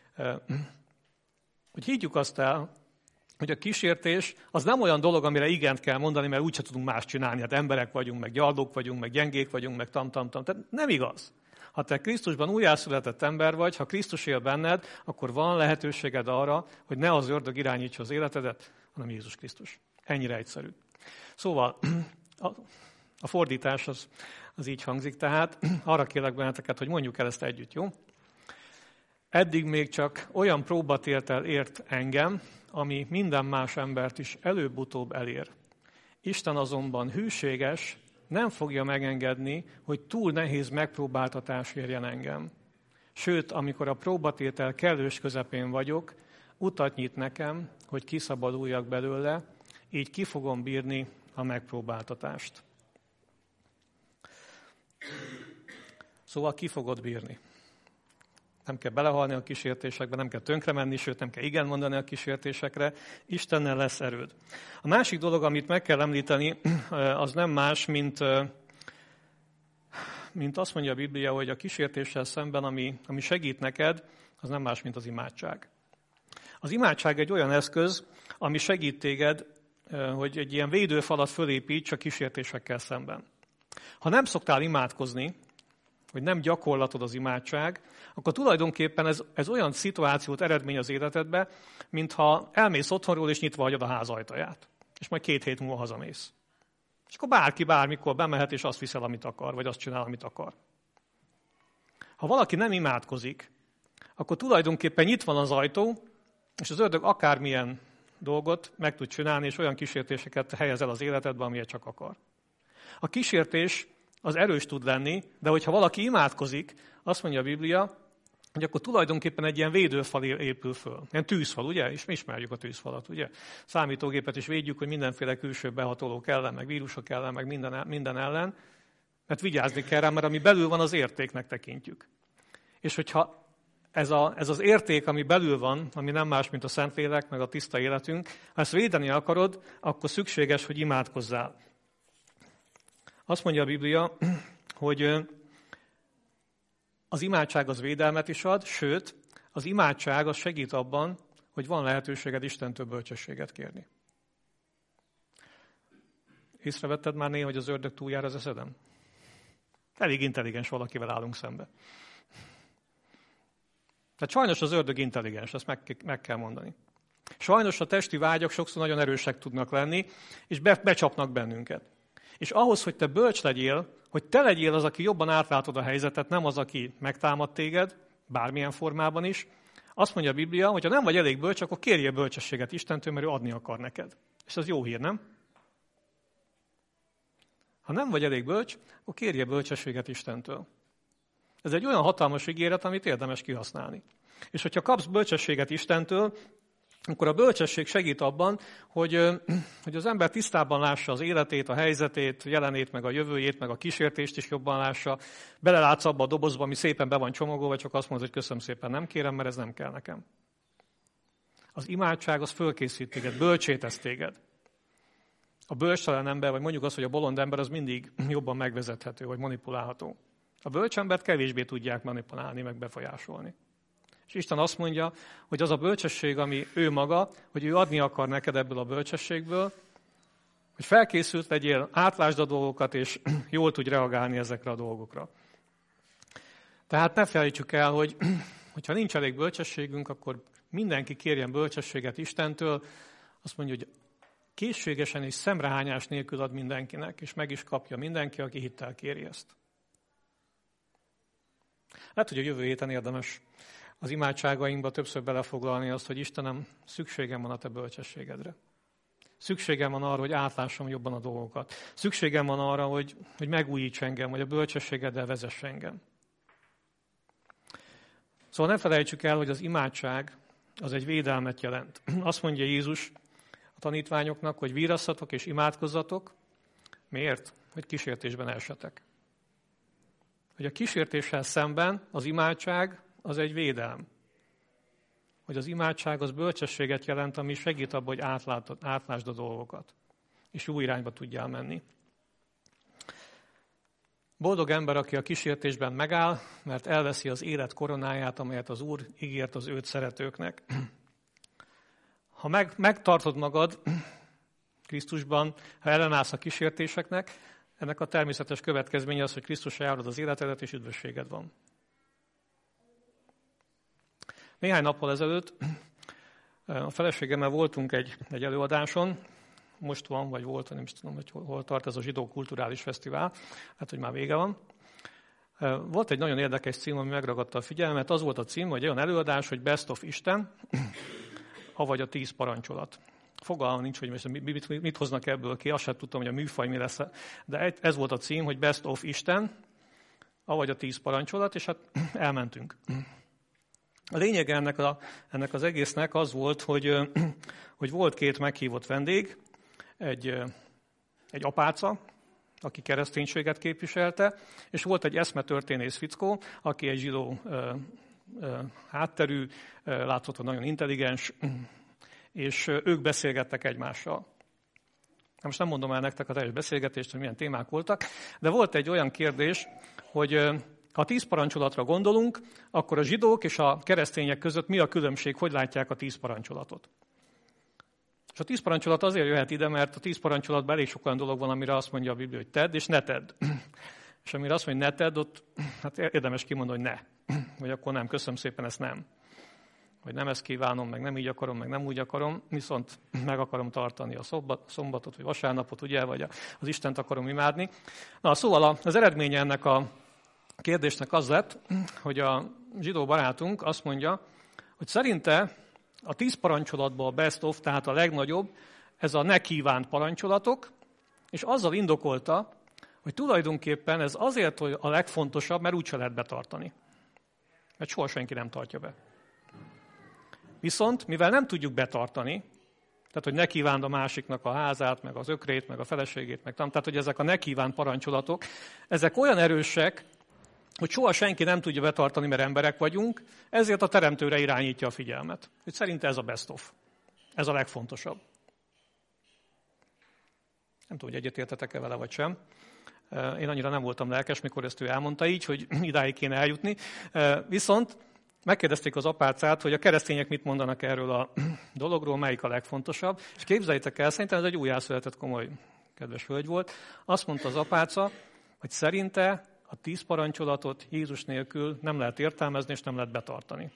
hogy higgyük azt el, hogy a kísértés az nem olyan dolog, amire igent kell mondani, mert úgyse tudunk más csinálni. Hát emberek vagyunk, meg gyarlók vagyunk, meg gyengék vagyunk, meg tam-tam-tam. Tehát nem igaz. Ha te Krisztusban újjászületett ember vagy, ha Krisztus él benned, akkor van lehetőséged arra, hogy ne az ördög irányítsa az életedet, hanem Jézus Krisztus. Ennyire egyszerű. Szóval a, a fordítás az, az így hangzik, tehát arra kérlek benneteket, hogy mondjuk el ezt együtt, jó? Eddig még csak olyan próbatétel ért engem, ami minden más embert is előbb-utóbb elér. Isten azonban hűséges, nem fogja megengedni, hogy túl nehéz megpróbáltatás érjen engem. Sőt, amikor a próbatétel kellős közepén vagyok, utat nyit nekem, hogy kiszabaduljak belőle, így ki fogom bírni a megpróbáltatást. Szóval ki fogod bírni. Nem kell belehalni a kísértésekbe, nem kell tönkre menni, sőt nem kell igen mondani a kísértésekre. Istennel lesz erőd. A másik dolog, amit meg kell említeni, az nem más, mint, mint azt mondja a Biblia, hogy a kísértéssel szemben, ami, ami segít neked, az nem más, mint az imádság. Az imádság egy olyan eszköz, ami segít téged, hogy egy ilyen védőfalat fölépíts a kísértésekkel szemben. Ha nem szoktál imádkozni, hogy nem gyakorlatod az imádság, akkor tulajdonképpen ez, ez olyan szituációt eredmény az életedbe, mintha elmész otthonról és nyitva hagyod a ház ajtaját. És majd két hét múlva hazamész. És akkor bárki bármikor bemehet, és azt viszel, amit akar, vagy azt csinál, amit akar. Ha valaki nem imádkozik, akkor tulajdonképpen nyitva van az ajtó, és az ördög akármilyen dolgot meg tud csinálni, és olyan kísértéseket helyez el az életedbe, amilyet csak akar. A kísértés az erős tud lenni, de hogyha valaki imádkozik, azt mondja a Biblia, hogy akkor tulajdonképpen egy ilyen védőfal épül föl. Ilyen tűzfal, ugye? És mi ismerjük a tűzfalat, ugye? Számítógépet is védjük, hogy mindenféle külső behatolók ellen, meg vírusok ellen, meg minden, minden ellen, mert vigyázni kell rá, mert ami belül van, az értéknek tekintjük. És hogyha ez, a, ez az érték, ami belül van, ami nem más, mint a Szentlélek, meg a tiszta életünk, ha ezt védeni akarod, akkor szükséges, hogy imádkozzál. Azt mondja a Biblia, hogy az imádság az védelmet is ad, sőt, az imádság az segít abban, hogy van lehetőséged Istentől bölcsességet kérni. Észrevetted már néha, hogy az ördög túljár az eszedem? Elég intelligens valakivel állunk szembe. Tehát sajnos az ördög intelligens, ezt meg, meg kell mondani. Sajnos a testi vágyak sokszor nagyon erősek tudnak lenni, és be, becsapnak bennünket. És ahhoz, hogy te bölcs legyél, hogy te legyél az, aki jobban átlátod a helyzetet, nem az, aki megtámad téged, bármilyen formában is, Azt mondja a Biblia, hogy ha nem vagy elég bölcs, akkor kérjél bölcsességet Istentől, mert ő adni akar neked. És ez jó hír, nem? Ha nem vagy elég bölcs, akkor kérjél bölcsességet Istentől. Ez egy olyan hatalmas ígéret, amit érdemes kihasználni. És hogyha kapsz bölcsességet Istentől, akkor a bölcsesség segít abban, hogy, hogy az ember tisztában lássa az életét, a helyzetét, jelenét, meg a jövőjét, meg a kísértést is jobban lássa. Belelátsz abba a dobozba, ami szépen be van csomagolva, csak azt mondod, hogy köszönöm szépen, nem kérem, mert ez nem kell nekem. Az imádság az fölkészít téged, bölcsé tesz téged. A bölcstelen ember, vagy mondjuk azt, hogy a bolond ember, az mindig jobban megvezethető, vagy manipulálható. A bölcs embert kevésbé tudják manipulálni, meg befolyásolni. És Isten azt mondja, hogy az a bölcsesség, ami ő maga, hogy ő adni akar neked ebből a bölcsességből, hogy felkészült legyél, átlásd a dolgokat, és jól tudj reagálni ezekre a dolgokra. Tehát ne felejtsük el, hogy ha nincs elég bölcsességünk, akkor mindenki kérjen bölcsességet Istentől. Azt mondja, hogy készségesen és szemrehányás nélkül ad mindenkinek, és meg is kapja mindenki, aki hittel kéri ezt. Lehet, hogy a jövő héten érdemes az imádságainkba többször belefoglalni azt, hogy Istenem, szükségem van a te bölcsességedre. Szükségem van arra, hogy átlássam jobban a dolgokat. Szükségem van arra, hogy, hogy megújíts engem, hogy a bölcsességeddel vezess engem. Szóval ne felejtsük el, hogy az imádság az egy védelmet jelent. Azt mondja Jézus a tanítványoknak, hogy vírasszatok és imádkozzatok. Miért? Hogy kísértésben esetek. Hogy a kísértéssel szemben az imádság az egy védelm. Hogy az imádság az bölcsességet jelent, ami segít abban, hogy átlátod, átlásd a dolgokat. És jó irányba tudjál menni. Boldog ember, aki a kísértésben megáll, mert elveszi az élet koronáját, amelyet az Úr ígért az őt szeretőknek. Ha meg, megtartod magad Krisztusban, ha ellenállsz a kísértéseknek, ennek a természetes következménye az, hogy Krisztusra járod az életedet, és üdvösséged van. Néhány nappal ezelőtt a feleségemmel voltunk egy, egy előadáson, most van, vagy volt, nem is tudom, hogy hol tart ez a Zsidó Kulturális Fesztivál, hát, hogy már vége van. Volt egy nagyon érdekes cím, ami megragadta a figyelmet, az volt a cím, hogy olyan előadás, hogy Best of Isten, avagy a tíz parancsolat. Fogalmam nincs, hogy mit, mit, mit hoznak ebből ki, azt sem tudtam, hogy a műfaj mi lesz, de ez volt a cím, hogy Best of Isten, avagy a tíz parancsolat, és hát elmentünk. A lényege ennek, a, ennek az egésznek az volt, hogy, hogy volt két meghívott vendég, egy, egy apáca, aki kereszténységet képviselte, és volt egy eszmetörténész fickó, aki egy zsidó ö, ö, hátterű, ö, látszott, hogy nagyon intelligens, és ők beszélgettek egymással. Most nem mondom el nektek a teljes beszélgetést, hogy milyen témák voltak, de volt egy olyan kérdés, hogy ha a tíz parancsolatra gondolunk, akkor a zsidók és a keresztények között mi a különbség, hogy látják a tíz parancsolatot? És a tíz parancsolat azért jöhet ide, mert a tíz parancsolatban elég sok olyan dolog van, amire azt mondja a Biblia, hogy tedd, és ne tedd. És amire azt mondja, hogy ne tedd, ott hát érdemes kimondani, hogy ne. Vagy akkor nem, köszönöm szépen, ezt nem. Vagy nem ezt kívánom, meg nem így akarom, meg nem úgy akarom, viszont meg akarom tartani a szombatot, vagy vasárnapot, ugye, vagy az Istent akarom imádni. Na, szóval az eredménye ennek a kérdésnek az lett, hogy a zsidó barátunk azt mondja, hogy szerinte a tíz parancsolatban a best of, tehát a legnagyobb, ez a ne kívánt parancsolatok, és azzal indokolta, hogy tulajdonképpen ez azért, hogy a legfontosabb, mert úgyse lehet betartani. Mert soha senki nem tartja be. Viszont, mivel nem tudjuk betartani, tehát, hogy ne kívánd a másiknak a házát, meg az ökrét, meg a feleségét, meg tehát, hogy ezek a ne kívánt parancsolatok, ezek olyan erősek, hogy soha senki nem tudja betartani, mert emberek vagyunk, ezért a teremtőre irányítja a figyelmet. Hogy szerinte ez a best of. Ez a legfontosabb. Nem tudom, hogy egyetértetek-e vele, vagy sem. Én annyira nem voltam lelkes, mikor ezt ő elmondta így, hogy idáig kéne eljutni. Viszont megkérdezték az apácát, hogy a keresztények mit mondanak erről a dologról, melyik a legfontosabb. És képzeljétek el, szerintem ez egy újjászületett komoly kedves hölgy volt. Azt mondta az apáca, hogy szerinte a tíz parancsolatot Jézus nélkül nem lehet értelmezni, és nem lehet betartani.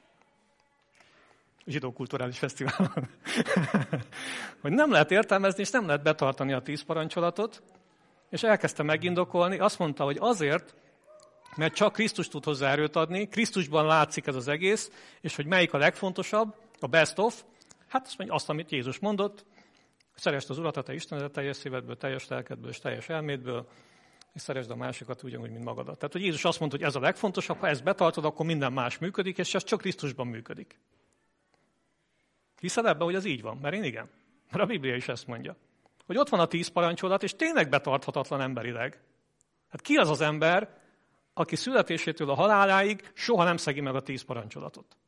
Zsidó Kulturális Fesztiválon. Hogy nem lehet értelmezni, és nem lehet betartani a tíz parancsolatot, és elkezdte megindokolni. Azt mondta, hogy azért, mert csak Krisztus tud hozzá erőt adni, Krisztusban látszik ez az egész, és hogy melyik a legfontosabb, a best of, hát azt, azt amit Jézus mondott, szeresd az Urat, a te Istenedet teljes szívedből, teljes lelkedből és teljes elmédből, és szeresd a másikat ugyanúgy, mint magadat. Tehát, hogy Jézus azt mondta, hogy ez a legfontosabb, ha ezt betartod, akkor minden más működik, és ez csak Krisztusban működik. Hiszed ebben, hogy ez így van? Mert én igen. Mert a Biblia is ezt mondja. Hogy ott van a tíz parancsolat, és tényleg betarthatatlan emberileg. Hát ki az az ember, aki születésétől a haláláig soha nem szegi meg a tíz parancsolatot?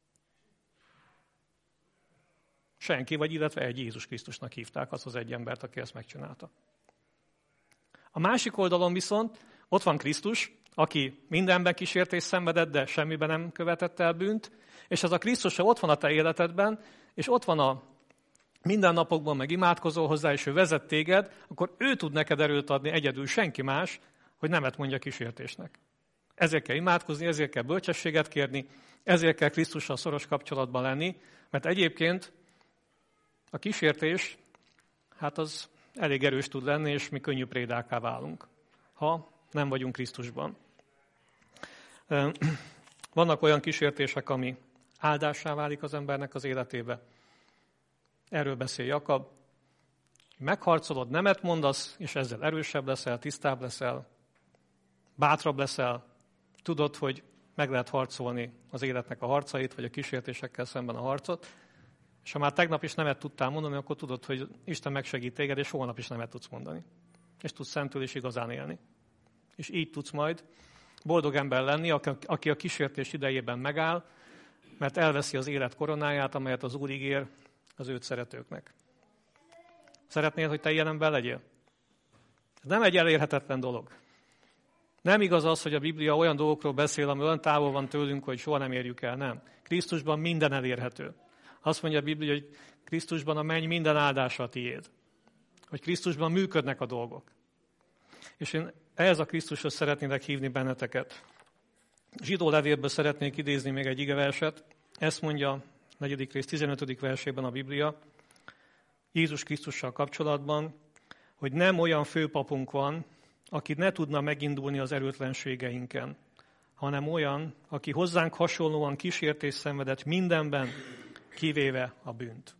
Senki, vagy illetve egy Jézus Krisztusnak hívták azt az egy embert, aki ezt megcsinálta. A másik oldalon viszont ott van Krisztus, aki mindenben kísértés szenvedett, de semmiben nem követett el bűnt, és ez a Krisztus ott van a te életedben, és ott van a mindennapokban, meg imádkozol hozzá, és ő vezet téged, akkor ő tud neked erőt adni, egyedül senki más, hogy nemet mondja kísértésnek. Ezért kell imádkozni, ezért kell bölcsességet kérni, ezért kell Krisztussal szoros kapcsolatban lenni, mert egyébként a kísértés, hát az elég erős tud lenni, és mi könnyű prédákká válunk, ha nem vagyunk Krisztusban. Vannak olyan kísértések, ami áldássá válik az embernek az életébe. Erről beszél Jakab. Megharcolod, nemet mondasz, és ezzel erősebb leszel, tisztább leszel, bátrabb leszel. Tudod, hogy meg lehet harcolni az életnek a harcait, vagy a kísértésekkel szemben a harcot. És ha már tegnap is nemet tudtál mondani, akkor tudod, hogy Isten megsegít téged, és holnap is nemet tudsz mondani. És tudsz szentül és igazán élni. És így tudsz majd boldog ember lenni, aki a kísértés idejében megáll, mert elveszi az élet koronáját, amelyet az Úr ígér az őt szeretőknek. Szeretnél, hogy te ilyen ember legyél? Ez nem egy elérhetetlen dolog. Nem igaz az, hogy a Biblia olyan dolgokról beszél, ami olyan távol van tőlünk, hogy soha nem érjük el. Nem. Krisztusban minden elérhető. Azt mondja a Biblia, hogy Krisztusban a menny minden áldása a tiéd. Hogy Krisztusban működnek a dolgok. És én ehhez a Krisztushoz szeretnélek hívni benneteket. Zsidó levélből szeretnék idézni még egy igeverset. Ezt mondja a negyedik rész tizenötödik versében a Biblia, Jézus Krisztussal kapcsolatban, hogy nem olyan főpapunk van, aki ne tudna megindulni az erőtlenségeinken, hanem olyan, aki hozzánk hasonlóan kísértés szenvedett mindenben, kivéve a bűnt.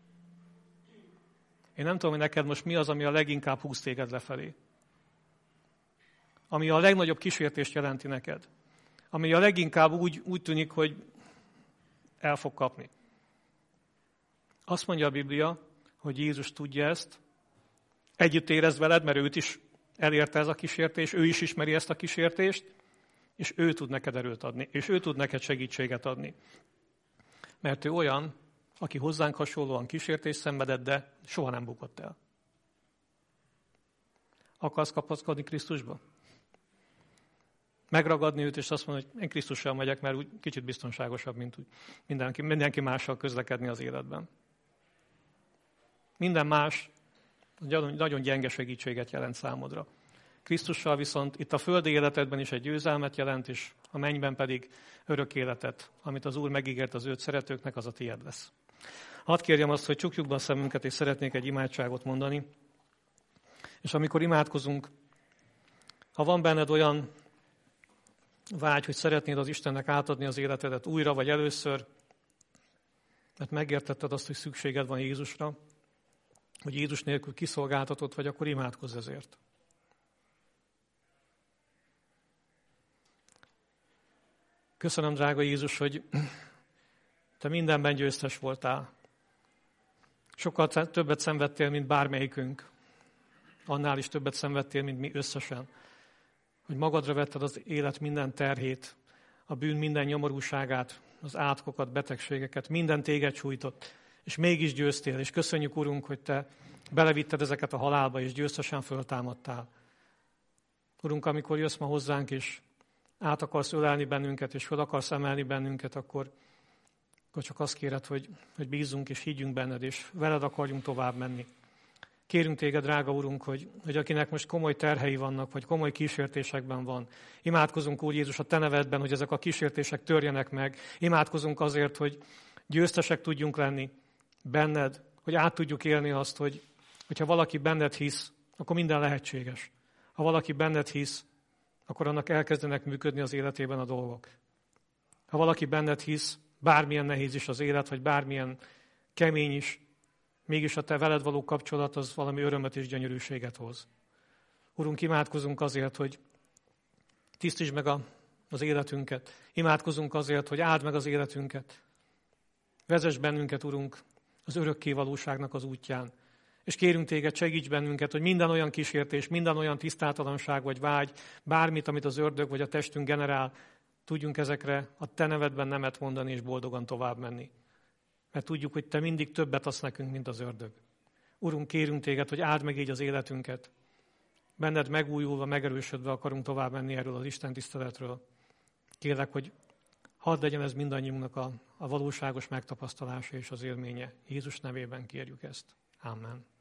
Én nem tudom, hogy neked most mi az, ami a leginkább húz téged lefelé. Ami a legnagyobb kísértést jelenti neked. Ami a leginkább úgy, úgy tűnik, hogy el fog kapni. Azt mondja a Biblia, hogy Jézus tudja ezt, együtt érez veled, mert őt is elérte ez a kísértés, ő is ismeri ezt a kísértést, és ő tud neked erőt adni, és ő tud neked segítséget adni. Mert ő olyan, aki hozzánk hasonlóan kísértés szenvedett, de soha nem bukott el. Akarsz kapaszkodni Krisztusba? Megragadni őt, és azt mondani, hogy én Krisztussal megyek, mert úgy kicsit biztonságosabb, mint úgy mindenki, mindenki mással közlekedni az életben. Minden más nagyon gyenge segítséget jelent számodra. Krisztussal viszont itt a földi életedben is egy győzelmet jelent, és a mennyben pedig örök életet, amit az Úr megígért az őt szeretőknek, az a tiéd lesz. Hadd kérjem azt, hogy csukjuk be a szemünket, és szeretnék egy imádságot mondani. És amikor imádkozunk, ha van benned olyan vágy, hogy szeretnéd az Istennek átadni az életedet újra vagy először, mert megértetted azt, hogy szükséged van Jézusra, hogy Jézus nélkül kiszolgáltatott vagy, akkor imádkozz ezért. Köszönöm, drága Jézus, hogy te mindenben győztes voltál. Sokkal többet szenvedtél, mint bármelyikünk. Annál is többet szenvedtél, mint mi összesen. Hogy magadra vetted az élet minden terhét, a bűn minden nyomorúságát, az átkokat, betegségeket, minden téged sújtott, és mégis győztél, és köszönjük, Urunk, hogy te belevitted ezeket a halálba, és győztesen föltámadtál. Urunk, amikor jössz ma hozzánk, és át akarsz ölelni bennünket, és föl akarsz emelni bennünket, akkor, akkor csak azt kéred, hogy, hogy bízzunk és higgyünk benned, és veled akarjunk tovább menni. Kérünk téged, drága Urunk, hogy, hogy akinek most komoly terhei vannak, vagy komoly kísértésekben van, imádkozunk, Úr Jézus, a te nevedben, hogy ezek a kísértések törjenek meg. Imádkozunk azért, hogy győztesek tudjunk lenni benned, hogy át tudjuk élni azt, hogy hogyha valaki benned hisz, akkor minden lehetséges. Ha valaki benned hisz, akkor annak elkezdenek működni az életében a dolgok. Ha valaki benned hisz, bármilyen nehéz is az élet, vagy bármilyen kemény is, mégis a te veled való kapcsolat az valami örömet és gyönyörűséget hoz. Urunk, imádkozunk azért, hogy tisztítsd meg a, az életünket. Imádkozunk azért, hogy áld meg az életünket. Vezess bennünket, Urunk, az örökké valóságnak az útján. És kérünk téged, segíts bennünket, hogy minden olyan kísértés, minden olyan tisztátalanság vagy vágy, bármit, amit az ördög vagy a testünk generál, tudjunk ezekre a te nevedben nemet mondani és boldogan tovább menni. Mert tudjuk, hogy te mindig többet adsz nekünk, mint az ördög. Urunk, kérünk téged, hogy áld meg így az életünket. Benned megújulva, megerősödve akarunk tovább menni erről az Isten tiszteletről. Kérlek, hogy hadd legyen ez mindannyiunknak a, a valóságos megtapasztalása és az élménye. Jézus nevében kérjük ezt. Amen.